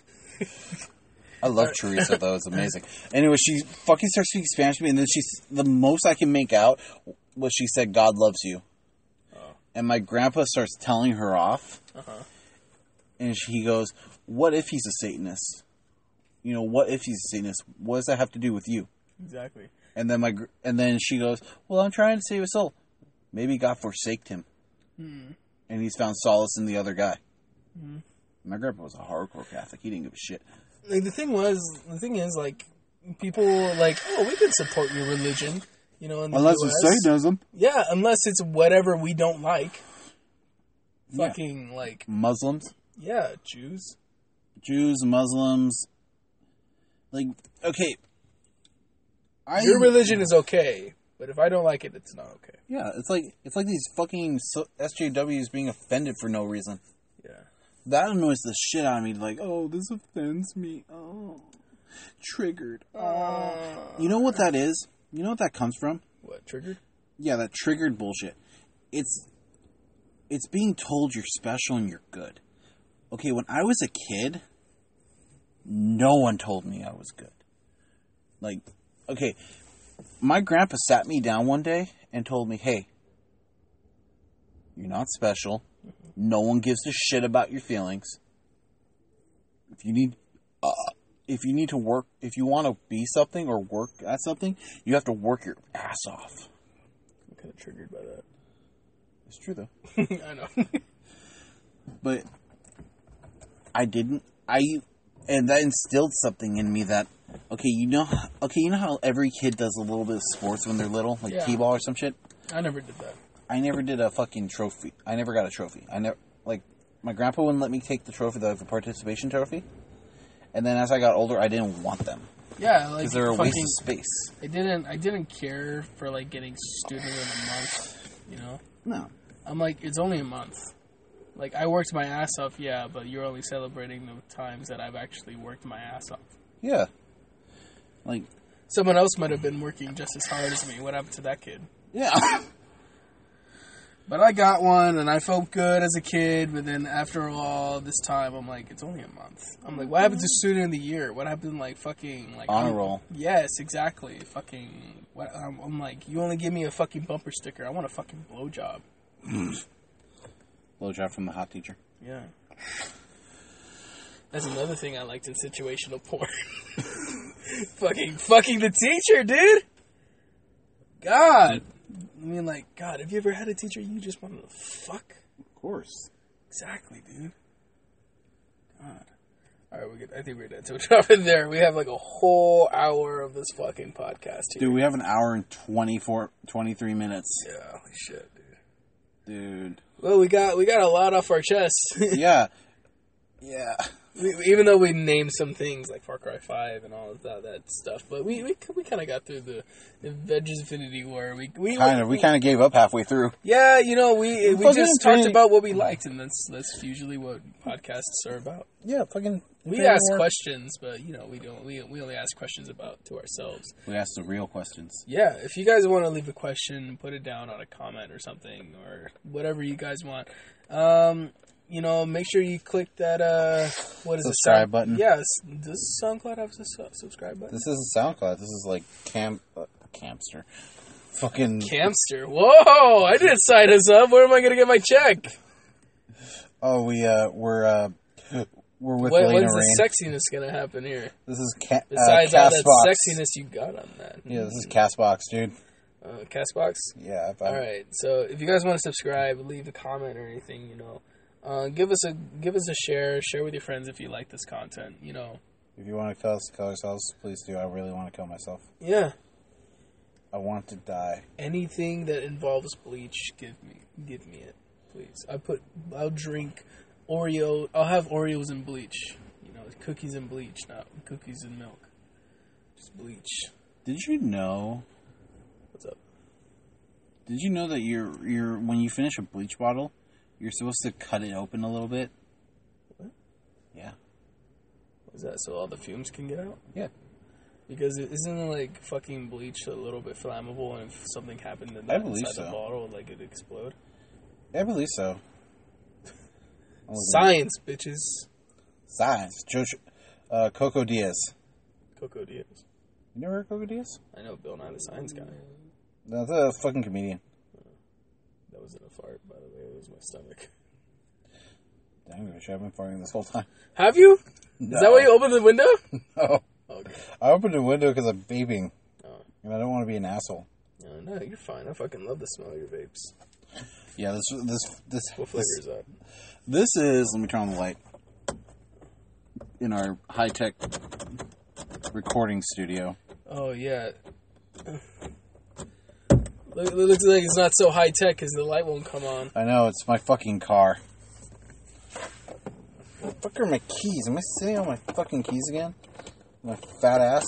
I love chorizo, though. It's amazing. Anyway, she fucking starts speaking Spanish to me, and then she's... The most I can make out was she said, God loves you. Oh. And my grandpa starts telling her off. Uh-huh. And she goes, what if he's a Satanist? You know, what if he's a Satanist? What does that have to do with you? Exactly. And then my gr- and then she goes, well, I'm trying to save his soul. Maybe God forsaked him. Hmm. And he's found solace in the other guy. Hmm. My grandpa was a hardcore Catholic. He didn't give a shit. Like, the thing was, the thing is, like, people like, oh, we can support your religion, you know, in the unless U S. it's Satanism. Yeah, unless it's whatever we don't like. Fucking, yeah. Like... Muslims? Yeah, Jews. Jews, Muslims. Like, okay. I, your religion is okay, but if I don't like it, it's not okay. Yeah, it's like, it's like these fucking S J Ws being offended for no reason. Yeah. That annoys the shit out of me. Like, oh, this offends me. Oh, triggered. Oh, uh, you know what that is? You know what that comes from? What, triggered? Yeah, that triggered bullshit. It's, it's being told you're special and you're good. Okay, when I was a kid, no one told me I was good. Like, okay, my grandpa sat me down one day and told me, hey, you're not special. No one gives a shit about your feelings. If you need, uh, if you need to work, if you want to be something or work at something, you have to work your ass off. I'm kind of triggered by that. It's true though. I know. But I didn't. I and that instilled something in me that okay, you know, okay, you know how every kid does a little bit of sports when they're little, like yeah. t-ball or some shit. I never did that. I never did a fucking trophy. I never got a trophy. I never, like, my grandpa wouldn't let me take the trophy, the, the participation trophy. And then as I got older, I didn't want them. Yeah, like, because they're a waste of space. I didn't, I didn't care for, like, getting student in a month, you know? No. I'm like, it's only a month. Like, I worked my ass off, yeah, but you're only celebrating the times that I've actually worked my ass off. Yeah. Like, someone else might have been working just as hard as me. What happened to that kid? Yeah. But I got one, and I felt good as a kid, but then after all this time, I'm like, it's only a month. I'm like, what happened to student of the year? What happened, like, fucking, like... Honor I'm, roll. Yes, exactly. Fucking... What, I'm, I'm like, you only give me a fucking bumper sticker. I want a fucking blowjob. Blowjob from the hot teacher. Yeah. That's another thing I liked in situational porn. fucking, fucking the teacher, dude! God! I mean, like, God, have you ever had a teacher you just wanted to fuck? Of course. Exactly, dude. God. Alright, we I think we're done. So drop in there. We have like a whole hour of this fucking podcast here. Dude, we have an hour and twenty-four, twenty-three minutes. Yeah, holy shit, dude. Dude. Well, we got we got a lot off our chest. Yeah. Yeah. We, even though we named some things like Far Cry five and all of that, that stuff, but we we, we kind of got through the, the Avengers Infinity War. We we kind of we, we kind of gave up halfway through. Yeah, you know we we just talked about what we liked, and that's that's usually what podcasts are about. Yeah, fucking. We ask war. questions, but you know we don't. We we only ask questions about to ourselves. We ask the real questions. Yeah, if you guys want to leave a question, put it down on a comment or something, or whatever you guys want. Um. You know, make sure you click that, uh, what is it? Subscribe button. Yes. Does SoundCloud have a su- subscribe button? This is a SoundCloud. This is like Cam, uh, Campster. Fucking. Campster. Whoa! I didn't sign us up. Where am I going to get my check? Oh, we, uh, we're, uh, we're with what, Lena When's Rain. the sexiness going to happen here? This is ca- Besides uh, all that Castbox. sexiness you got on that. Yeah, this is Castbox, dude. Uh, Castbox? Yeah. Alright, so if you guys want to subscribe, leave a comment or anything, you know. Uh, give us a give us a share. Share with your friends if you like this content. You know. If you want to kill us, kill ourselves, please do. I really want to kill myself. Yeah. I want to die. Anything that involves bleach, give me give me it, please. I put. I'll drink Oreo. I'll have Oreos and bleach. You know, cookies and bleach, not cookies and milk. Just bleach. Did you know? What's up? Did you know that you're you're when you finish a bleach bottle, you're supposed to cut it open a little bit? What? Yeah. What is that so all the fumes can get out? Yeah. Because it isn't like fucking bleach a little bit flammable, and if something happened in I that believe inside so. the bottle, like it'd explode. I believe so. Science, bitches. Science. Josh, uh, Coco Diaz. Coco Diaz. You never heard Coco Diaz? I know Bill Nye the Science Guy. That's a fucking comedian. That wasn't a fart, by the way. It was my stomach. Dang, I wish I've been farting this whole time. Have you? No. Is that why you opened the window? No. Okay. I opened the window because I'm vaping. Oh. And I don't want to be an asshole. No, no, you're fine. I fucking love the smell of your vapes. Yeah, this this this What flavor this, is that? this is. Let me turn on the light. In our high tech recording studio. Oh yeah. Look, it looks like it's not so high tech because the light won't come on. I know, it's my fucking car. Where the fuck are my keys? Am I sitting on my fucking keys again? My fat ass.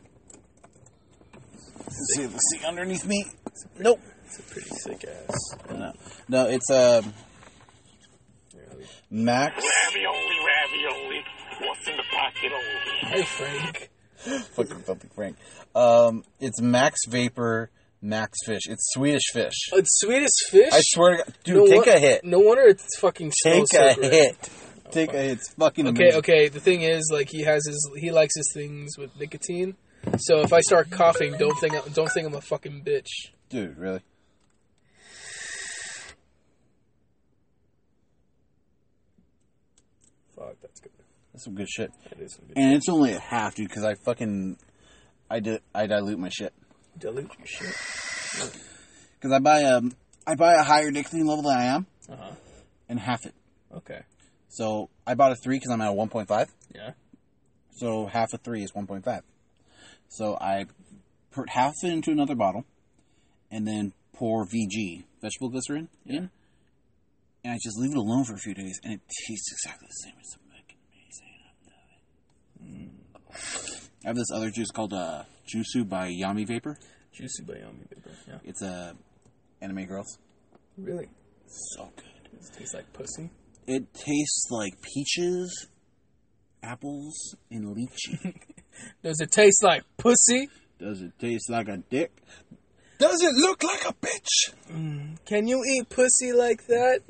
Let's see, let's see underneath me. Nope. It's a pretty sick ass. No, no, it's a um, Really. Max. Ravioli, ravioli. What's in the pocket only? Hey Frank. Fucking filthy Frank. Um, it's Max Vapor Max Fish. It's Swedish fish. Oh, it's Swedish fish. I swear to God, dude, no take won- a hit. No wonder it's fucking Take smells so a great. hit. Take a hit. It's fucking Okay, amazing. okay. The thing is, like, he has his, he likes his things with nicotine. So if I start coughing, don't think, I- don't think I'm a fucking bitch. Dude, really? Fuck, that's good. That's some good shit. That is some good. And it's only a half, dude, because I fucking I di- I dilute my shit. Dilute your shit. Because I buy a I buy a higher nicotine level than I am, Uh huh. and half it. Okay. So I bought a three because I'm at a one point five. Yeah. So half of three is one point five. So I put half it into another bottle, and then pour V G vegetable glycerin in, and I just leave it alone for a few days, and it tastes exactly the same. It's fucking amazing. I love it. I have this other juice called uh, Jusu by Yami Vapor. Juicy by Yummy Vapor. Yeah. It's a anime girls. Really? So good. Does it taste like pussy? It tastes like peaches, apples, and lychee. Does it taste like pussy? Does it taste like a dick? Does it look like a bitch? Can you eat pussy like that?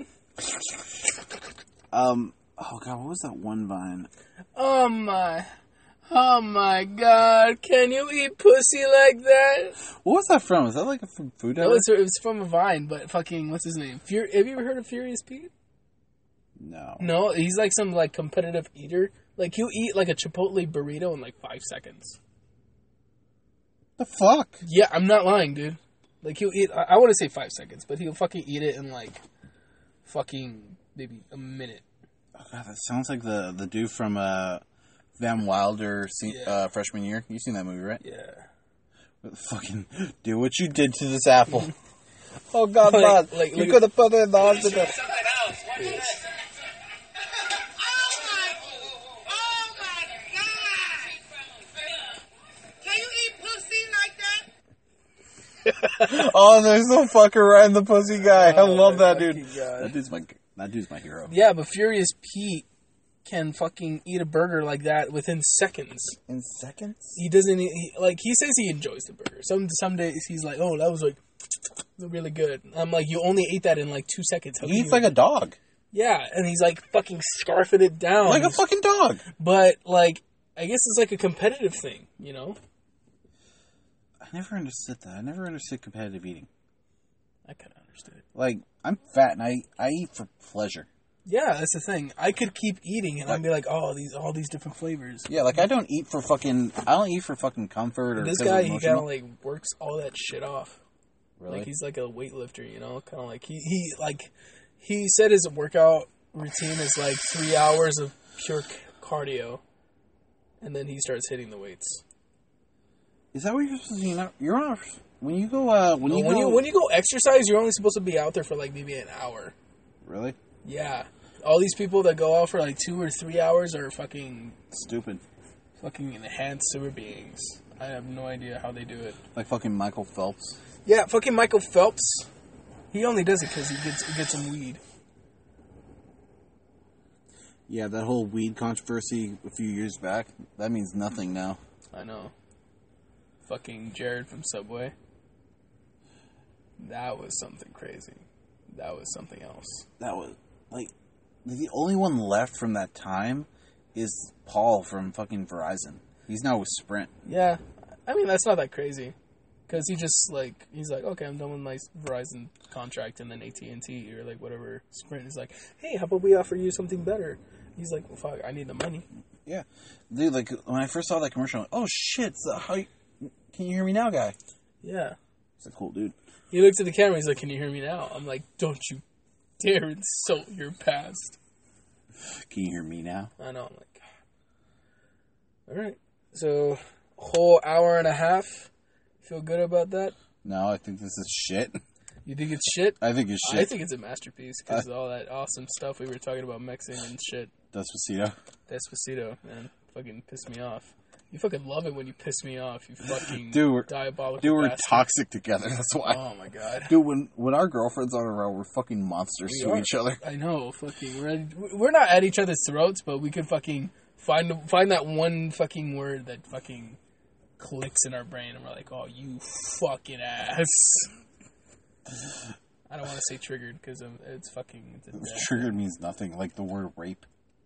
Um. Oh god, what was that one vine? Oh my. Oh my god. Can you eat pussy like that? What was that from? Is that like a f- food? That was, it was from a Vine, but fucking, what's his name? Fur- Have you ever heard of Furious Pete? No. No, he's like some like competitive eater. Like he'll eat like a Chipotle burrito in like five seconds. The fuck? Yeah, I'm not lying, dude. Like he'll eat. I, I want to say five seconds, but he'll fucking eat it in like fucking maybe a minute. Oh god, that sounds like the the dude from uh, Van Wilder se- Yeah. uh, freshman year. You seen that movie, right? Yeah. Fucking do what you did to this apple. Oh god, Like- Bob, like, you look could have put it in the hospital. Something else. Watch this. Oh my, oh my God! Can you eat pussy like that? Oh, there's no fucker right in the pussy guy. I Oh, love my that dude. fucking God. That dude's my that dude's my hero. Yeah, but Furious Pete can fucking eat a burger like that within seconds. In seconds? He doesn't he, like. He says he enjoys the burger. Some some days he's like, "Oh, that was like really good." I'm like, "You only ate that in like two seconds." How He can eats you- like a dog. yeah, and he's like fucking scarfing it down, Like a fucking dog. But like, I guess it's like a competitive thing, you know? I never understood that. I never understood competitive eating. I kind of understood it. Like, I'm fat and I, I eat for pleasure. Yeah, that's the thing. I could keep eating and I'd be like, "Oh, these all these different flavors." Yeah, like I don't eat for fucking. I don't eat for fucking comfort or. This 'cause guy, of he emotional. kind of like works all that shit off. Really? Like he's like a weightlifter, you know, kind of like he he like he said his workout routine is like three hours of pure c- cardio, and then he starts hitting the weights. Is that what you're supposed to? You know, you're not. When you go, uh, when you when go, you when you go exercise, you're only supposed to be out there for like maybe an hour. really Yeah, all these people that go out for like two or three hours are fucking stupid. fucking enhanced super beings. I have no idea how they do it. Like fucking Michael Phelps. Yeah, fucking Michael Phelps. He only does it because he gets he gets some weed. Yeah, that whole weed controversy a few years back, that means nothing now. I know. Fucking Jared from Subway. That was something crazy. That was something else. That was, like, the only one left from that time is Paul from fucking Verizon. He's now with Sprint. Yeah. I mean, that's not that crazy. Because he just, like, he's like, okay, I'm done with my Verizon contract. And then A T and T or, like, whatever, Sprint is like, hey, how about we offer you something better? He's like, well, fuck, I need the money. Yeah. Dude, like, when I first saw that commercial, I'm like, oh, shit, it's the how you, can you hear me now guy? Yeah. It's a cool dude. He looked at the camera, he's like, can you hear me now? I'm like, don't you dare insult your past. Can you hear me now? I know, I'm like, God. Alright. So, whole hour and a half. Feel good about that? No, I think this is shit. You think it's shit? I think it's shit. I think it's a masterpiece because all that awesome stuff we were talking about mixing and shit. Despacito. Despacito, man. Fucking pissed me off. You fucking love it when you piss me off, you fucking dude, we're, diabolical Dude, we're bastard. toxic together, that's why. Oh my god. Dude, when, when our girlfriends are around, we're fucking monsters We to are. each other. I know, fucking. We're, at, we're not at each other's throats, but we could fucking find find that one fucking word that fucking clicks in our brain, and we're like, oh, you fucking ass. I don't want to say triggered because it's fucking. It's a bad Triggered means nothing, like the word rape.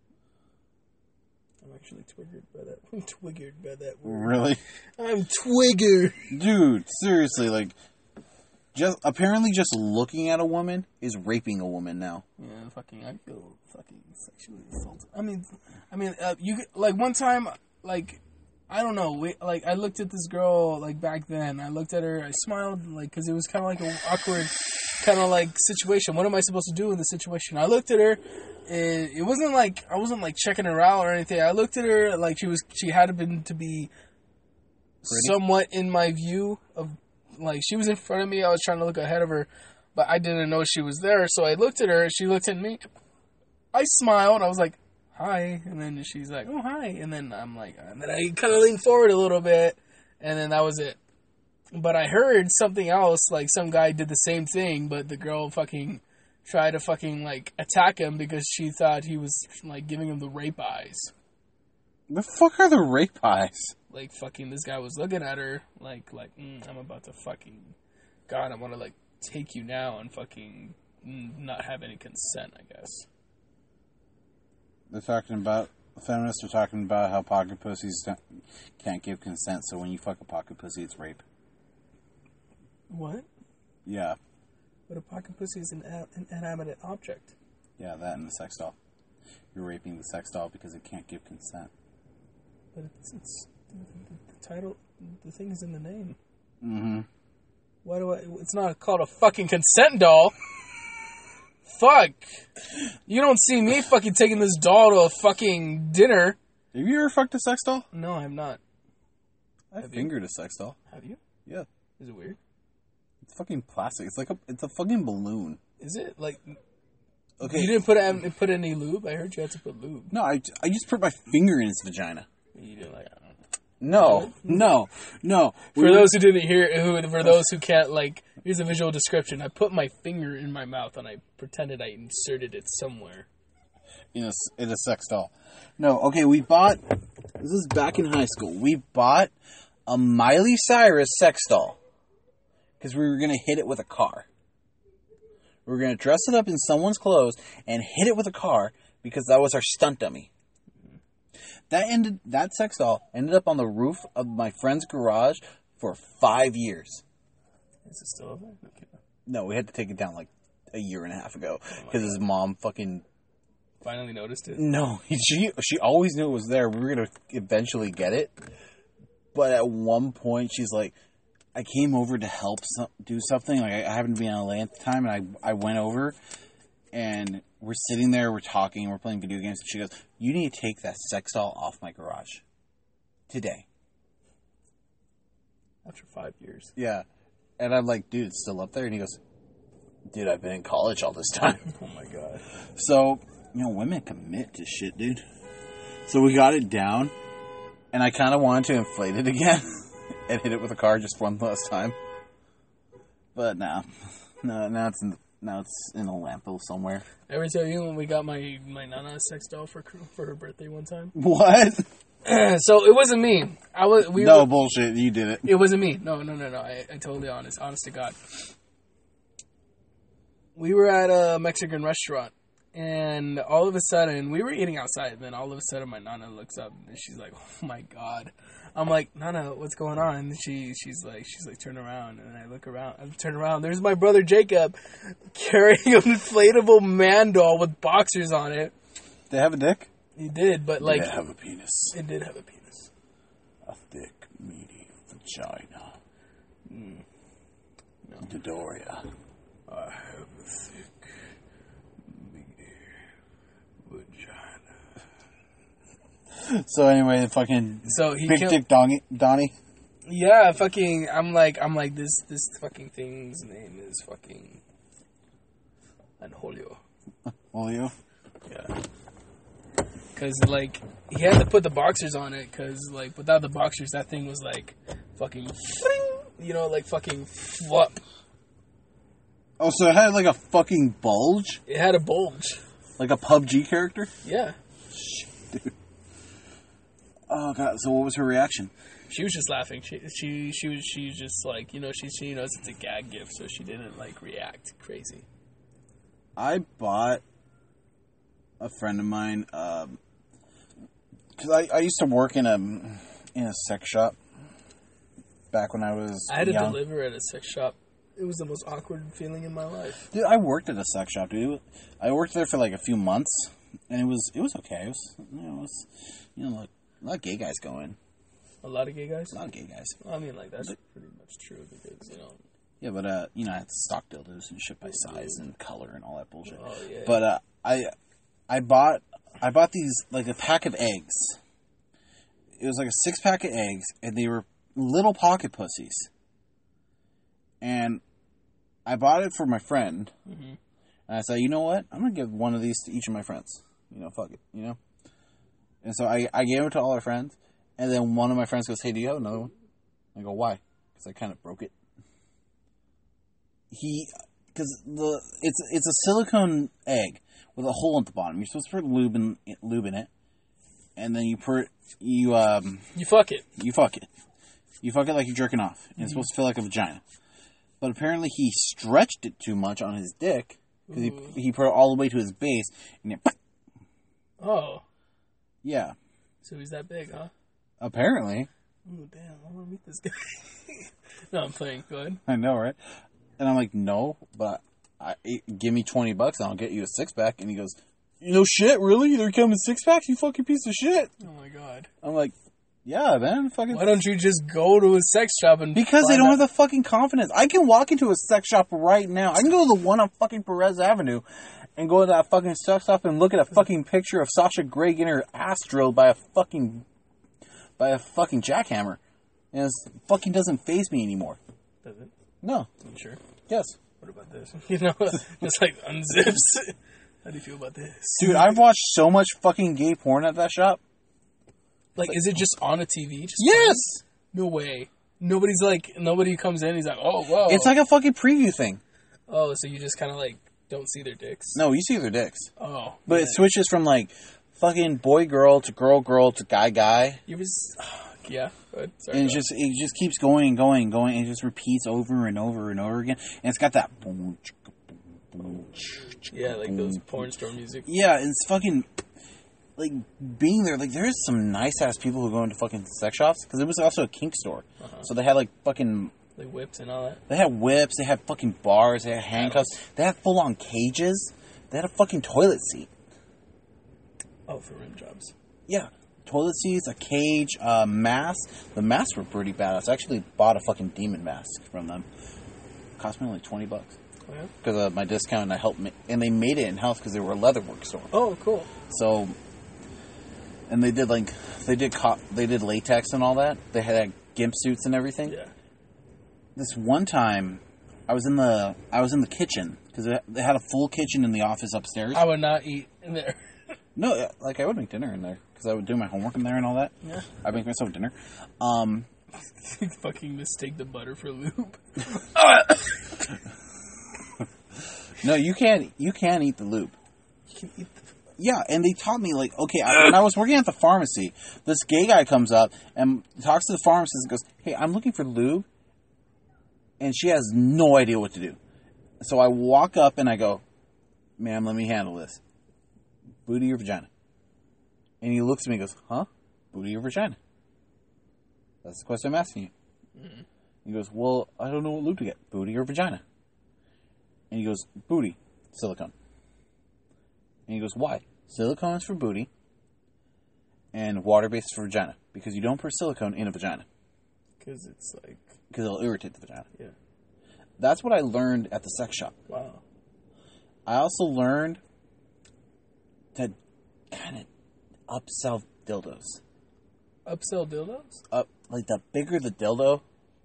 I'm actually twiggered by that. I'm twiggered by that word. Really? I'm twiggered. Dude, seriously, like, just apparently just looking at a woman is raping a woman now. Yeah, fucking. I feel fucking sexually assaulted. I mean, I mean, uh, you could- like one time, like. I don't know. We, like, I looked at this girl, like, back then. I looked at her. I smiled, like, because it was kind of like an awkward kind of, like, situation. What am I supposed to do in this situation? I looked at her. It, it wasn't like, I wasn't, like, checking her out or anything. I looked at her like she was, she had been to be Pretty? somewhat in my view of, like, she was in front of me. I was trying to look ahead of her, but I didn't know she was there. So I looked at her. She looked at me. I smiled. I was like, hi, and then she's like, oh, hi, and then I'm like, and then I kind of leaned forward a little bit, and then that was it. But I heard something else, like some guy did the same thing, but the girl fucking tried to fucking, like, attack him because she thought he was, like, giving him the rape eyes. The fuck are the rape eyes? Like, fucking, this guy was looking at her, like, like, mm, I'm about to fucking, God, I want to, like, take you now and fucking mm, not have any consent, I guess. They're talking about, the feminists are talking about how pocket pussies don't, can't give consent, so when you fuck a pocket pussy, it's rape. What? Yeah. But a pocket pussy is an, a- an inanimate object. Yeah, that and the sex doll. You're raping the sex doll because it can't give consent. But it's, it's the, the, the title, the thing is in the name. Mm-hmm. Why do I, it's not called a fucking consent doll. Fuck. You don't see me fucking taking this doll to a fucking dinner. Have you ever fucked a sex doll? No, I have not. I Have you? fingered a sex doll. Have you? Yeah. Is it weird? It's fucking plastic. It's like a, it's a fucking balloon. Is it? Like, Okay. you didn't put a- put any lube? I heard you had to put lube. No, I, I just put my finger in its vagina. You didn't like, I don't know. No, no, no. We For were- those who didn't hear, who for those who can't, like, here's a visual description. I put my finger in my mouth and I pretended I inserted it somewhere. in a, in a sex doll. No, okay, we bought, this is back in high school, we bought a Miley Cyrus sex doll. Because we were going to hit it with a car. We were going to dress it up in someone's clothes and hit it with a car because that was our stunt dummy. That ended, that sex doll ended up on the roof of my friend's garage for five years. Is it still there? Okay. No, we had to take it down like a year and a half ago because his mom fucking... Finally noticed it. No, she she always knew it was there. We were going to eventually get it. But at one point, she's like, I came over to help some, do something. Like, I, I happened to be in L A at the time, and I, I went over, and we're sitting there, we're talking, we're playing video games, and she goes, you need to take that sex doll off my garage. Today. After five years. Yeah. And I'm like, dude, it's still up there? And he goes, dude, I've been in college all this time. Oh my god. So, you know, women commit to shit, dude. So we got it down, and I kind of wanted to inflate it again. and hit it with a car just one last time. But now, no, now it's in, now it's in a landfill somewhere. Ever tell you when we got my my Nana sex doll for for her birthday one time? What? So it wasn't me. I was. We no were, bullshit. You did it. It wasn't me. No, no, no, no. I, I totally honest. Honest to God. We were at a Mexican restaurant, and all of a sudden, we were eating outside, and then all of a sudden, my Nana looks up, and she's like, oh my God. I'm like, Nana, what's going on? And she, she's like, she's like, turn around, and I look around, I turn around, there's my brother Jacob, carrying an inflatable man doll with boxers on it. They have a dick? He did, but like... Did it have a penis? It did have a penis. A thick, meaty vagina. Mm. No. Dodoria. I have a thick, meaty vagina. So anyway, the fucking so he big killed, dick Donnie, Donnie. Yeah, fucking. I'm like, I'm like, this, this fucking thing's name is fucking Anjolio. Julio. Yeah. Cause like he had to put the boxers on it, cause like without the boxers, that thing was like fucking, you know, like fucking flop. Oh, so it had like a fucking bulge? It had a bulge. Like a P U B G character? Yeah. Shit, dude. Oh god. So what was her reaction? She was just laughing. She she she was she was just like, you know, she she knows it's a gag gift, so she didn't like react crazy. I bought a friend of mine. Um, Cause I, I used to work in a in a sex shop back when I was I had to young. deliver at a sex shop. It was the most awkward feeling in my life. Dude, I worked at a sex shop, dude. I worked there for like a few months, and it was it was okay. It was you know, it was, you know like, a lot of gay guys going. A lot of gay guys. A lot of gay guys. Well, I mean, like that's pretty much true because you know. Yeah, but uh, you know, I had to stock dildos and shit by size and color and all that bullshit. Oh yeah. But uh, I I bought I bought these like a pack of eggs. It was like a six pack of eggs, and they were little pocket pussies. And I bought it for my friend, mm-hmm. and I said, you know what? I'm gonna give one of these to each of my friends. You know, fuck it, you know. And so I I gave it to all our friends, and then one of my friends goes, "Hey, do you have another one?" I go, "Why?" Because I kind of broke it. He, because the it's it's a silicone egg with a hole at the bottom. You're supposed to put lube in lube in it, and then you put you um you fuck it. You fuck it. You fuck it like you're jerking off. And mm-hmm. It's supposed to feel like a vagina. But apparently he stretched it too much on his dick because he he put it all the way to his base, and it. Oh. Yeah. So he's that big, huh? Apparently. Oh damn! I want to meet this guy. No, I'm playing. Go ahead. I know, right? And I'm like, no, but I, give me twenty bucks and I'll get you a six pack. And he goes, you know, shit, really? They're coming six packs? You fucking piece of shit. Oh my god. I'm like, yeah, man. Fucking. Why don't you just go to a sex shop and. Because they don't out- have the fuking confidence. I can walk into a sex shop right now. I can go to the one on fucking Perez Avenue and go to that fucking sex shop and look at a fucking picture of Sasha Grey getting her ass drilled by a fucking. by a fucking jackhammer. And it fucking doesn't faze me anymore. Does it? No. I'm sure. Yes. What about this? You know, just like unzips. How do you feel about this? Dude, I've watched so much fucking gay porn at that shop. Like, is it just on a T V? Just yes! No way. Nobody's like, nobody comes in, he's like, oh, whoa. It's like a fucking preview thing. Oh, so you just kind of like, don't see their dicks? No, you see their dicks. Oh. But yeah. It switches from like, fucking boy girl to girl girl to guy guy. You was, yeah. Good. Sorry, and it just it just keeps going and going and going and it just repeats over and over and over again. And it's got that boom, boom, yeah, like boom, those porn store music. Yeah, and it's fucking like being there. Like there's some nice ass people who go into fucking sex shops because it was also a kink store, uh-huh. So they had like fucking like whips and all that. They had whips. They had fucking bars. They had handcuffs. Paddles. They had full on cages. They had a fucking toilet seat. Oh, for rim jobs. Yeah. Toilet seats, a cage, a mask. The masks were pretty badass. I actually bought a fucking demon mask from them. It cost me only twenty bucks. Oh, yeah? Because of my discount, and I helped ma- and they made it in house because they were a leatherwork store. Oh, cool. So, and they did like they did co- they did latex and all that. They had like, gimp suits and everything. Yeah. This one time, I was in the I was in the kitchen because they had a full kitchen in the office upstairs. I would not eat in there. No, like I would make dinner in there because I would do my homework in there and all that. Yeah, I make myself dinner. Um, Fucking mistake the butter for lube. No, you can't. You can't eat the lube. You can eat the... Yeah, and they taught me, like, okay, I, when I was working at the pharmacy, this gay guy comes up and talks to the pharmacist and goes, hey, I'm looking for lube. And she has no idea what to do. So I walk up and I go, ma'am, let me handle this. Booty or vagina? And he looks at me and goes, huh? Booty or vagina? That's the question I'm asking you. Mm-hmm. He goes, well, I don't know what lube to get. Booty or vagina? And he goes, booty, silicone. And he goes, why? Silicone is for booty, and water-based is for vagina. Because you don't put silicone in a vagina. Because it's like... Because it'll irritate the vagina. Yeah. That's what I learned at the sex shop. Wow. I also learned to kind of upsell dildos. Upsell dildos? Up, like, the bigger the dildo,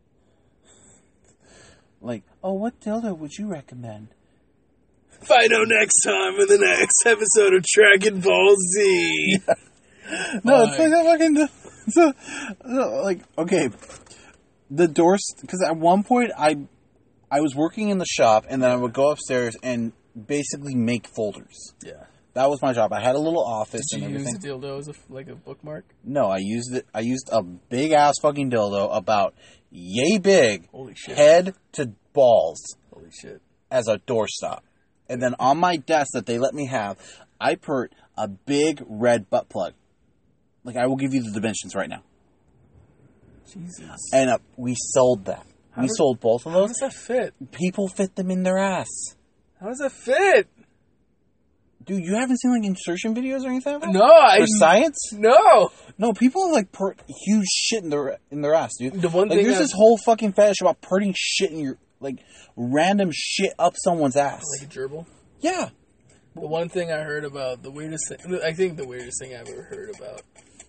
like, oh, what dildo would you recommend? Find out next time in the next episode of Dragon Ball Z. No, Uh, it's like a fucking, it's a, like, okay, the doors, because at one point, I, I was working in the shop, and then I would go upstairs and basically make folders. Yeah. That was my job. I had a little office Did you and everything. use a dildo as a, like a bookmark? No, I used it. I used a big ass fucking dildo about yay big, Holy shit. head to balls, Holy shit. as a doorstop. And then on my desk that they let me have, I put a big red butt plug. Like, I will give you the dimensions right now. Jesus. And uh, we sold that. How we does- sold both of How those. does that fit? People fit them in their ass. How does that fit? Dude, you haven't seen like insertion videos or anything like that? No, I... For science? No. No, people have like put huge shit in their in their ass, dude. The one like, thing there's I've- this whole fucking fetish about putting shit in your, like, random shit up someone's ass. Like a gerbil? Yeah. The one thing I heard about, the weirdest thing, I think the weirdest thing I've ever heard about.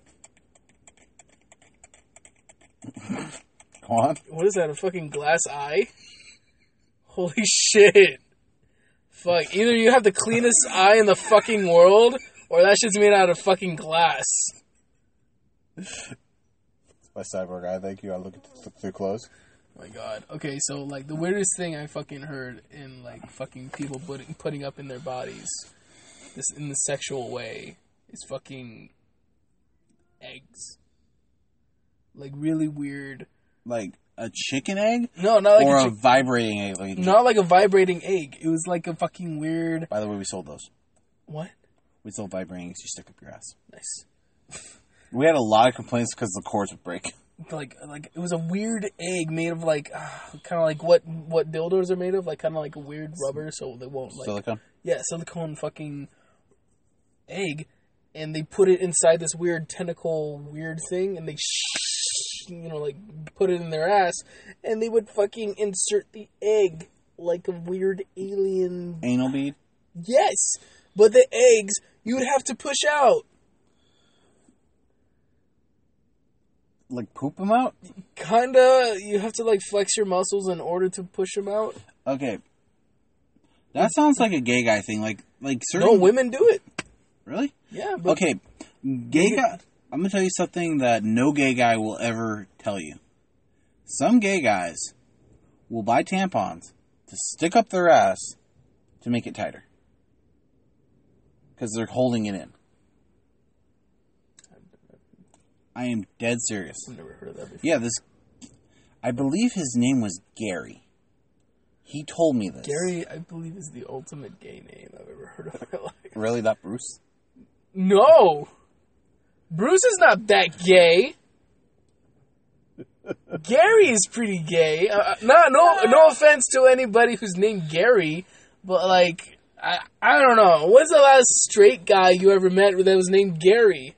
Go on. What is that, a fucking glass eye? Holy shit. Fuck, either you have the cleanest eye in the fucking world, or that shit's made out of fucking glass. It's my cyborg eye, thank you. I look at look through clothes. Oh my god. Okay, so, like, the weirdest thing I fucking heard in, like, fucking people putting, putting up in their bodies, this in the sexual way, is fucking eggs. Like, really weird. Like a chicken egg? No, not like or a a, chick- vibrating egg. Like, Not like a vibrating egg. It was like a fucking weird... by the way, we sold those. What? We sold vibrating eggs you stick up your ass. Nice. We had a lot of complaints because the cords would break. Like, like it was a weird egg made of like, uh, kind of like what what dildos are made of, like kind of like a weird rubber, so they won't like. Silicone? Yeah, silicone fucking egg, and they put it inside this weird tentacle weird thing, and they, sh- you know, like put it in their ass, and they would fucking insert the egg like a weird alien. Anal bead? Yes, but the eggs you would have to push out. Like poop them out? Kinda, you have to like flex your muscles in order to push them out. Okay. That sounds like a gay guy thing. Like, like certain... No, women do it. Really? Yeah, but Okay, gay guy. I'm gonna tell you something that no gay guy will ever tell you. Some gay guys will buy tampons to stick up their ass to make it tighter because they're holding it in. I am dead serious. I've never heard of that before. Yeah, this. I believe his name was Gary. He told me this. Gary, I believe, is the ultimate gay name I've ever heard of in my life. Really, not Bruce? No! Bruce is not that gay. Gary is pretty gay. Uh, no, no, no offense to anybody who's named Gary, but like, I, I don't know. What's the last straight guy you ever met that was named Gary?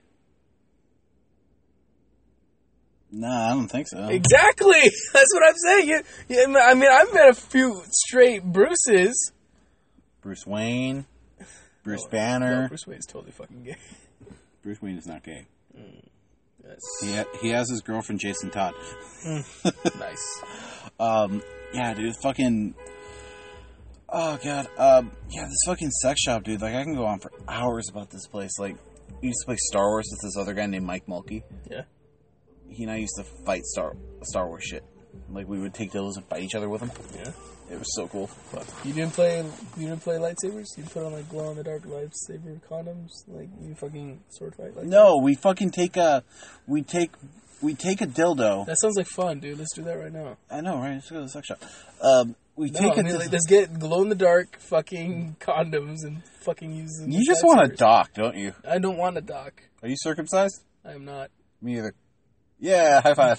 Nah, I don't think so. Exactly. That's what I'm saying. You, you, I mean, I've met a few straight Bruces. Bruce Wayne, Bruce No, Banner. No, Bruce Wayne's totally fucking gay. Bruce Wayne is not gay. Yes. He ha- he has his girlfriend Jason Todd. Nice. Um, yeah, dude, fucking. Oh god, um, yeah, this fucking sex shop, dude. Like, I can go on for hours about this place. Like, I used to play Star Wars with this other guy named Mike Mulkey. Yeah. He and I used to fight Star Star Wars shit. Like, we would take dildos and fight each other with them. Yeah. It was so cool. Fuck. You didn't play. You didn't play lightsabers. You put on like glow in the dark lightsaber condoms. Like you fucking sword fight. Like No, we fucking take a, we take, we take a dildo. that? That sounds like fun, dude. Let's do that right now. I know, right? Let's go to the sex shop. Um, we No, take I a. mean, dil- like, let's get glow in the dark fucking condoms and fucking use them. you as just want to lightsabers. dock, don't you? I don't want a dock. Are you circumcised? I am not. Me either. Yeah, high five.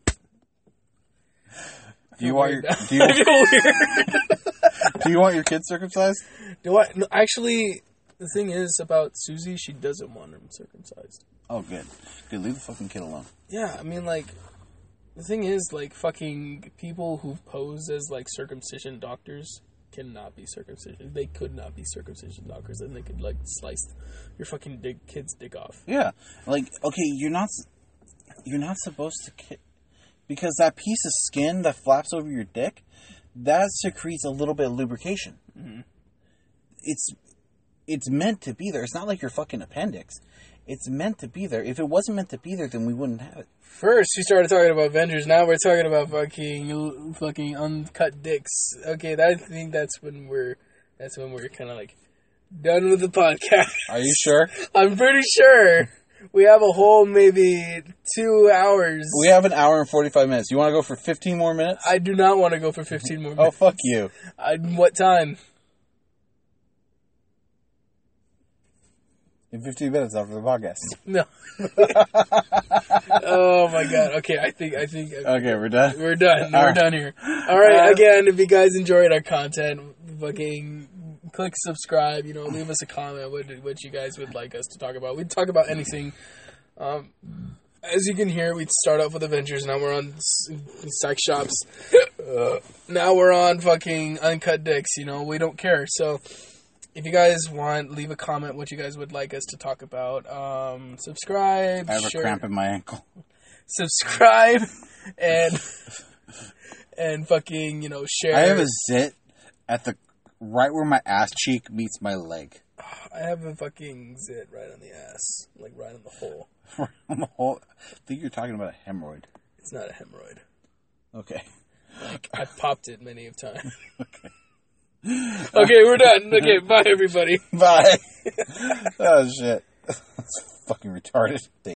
Do you want your Weird now. do you, I feel weird. do you want your kids circumcised? Do I? No, actually, the thing is about Susie. She doesn't want him circumcised. Oh, good. Good. Leave the fucking kid alone. Yeah, I mean, like, the thing is, like, fucking people who pose as, like, circumcision doctors cannot be circumcision. They could not be circumcision doctors, and they could, like, slice your fucking dick, kid's dick off. Yeah. Like, okay, you're not you're not supposed to ki- because that piece of skin that flaps over your dick, that secretes a little bit of lubrication. Mm-hmm. It's it's meant to be there. It's not like your fucking appendix. It's meant to be there. If it wasn't meant to be there, then we wouldn't have it. First, we started talking about Avengers. Now we're talking about fucking, fucking uncut dicks. Okay, that, I think that's when we're, that's when we're kind of like done with the podcast. Are you sure? I'm pretty sure we have a whole maybe two hours. We have an hour and forty-five minutes. You want to go for fifteen more minutes? I do not want to go for fifteen more Oh, minutes. fuck you. I, what time? In fifteen minutes after the podcast. No. Oh my god. Okay, I think I think Okay, we're done. we're done. All we're right. done here. All right. Uh, Again, if you guys enjoyed our content, fucking click subscribe. You know, leave us a comment what what you guys would like us to talk about. We'd talk about anything. Um, as you can hear, we start off with Avengers. Now we're on s- sex shops. Uh, now we're on fucking uncut dicks. You know, we don't care. So. If you guys want, leave a comment what you guys would like us to talk about. Um, subscribe. I have a share, cramp in my ankle. Subscribe and and fucking you know share. I have a zit at the right where my ass cheek meets my leg. I have a fucking zit right on the ass, like right on the hole. On the whole, I think you're talking about a hemorrhoid. It's not a hemorrhoid. Okay. Like I popped it many of times. Okay. Okay, we're done. Okay, bye everybody. Bye. Oh shit. That's fucking retarded.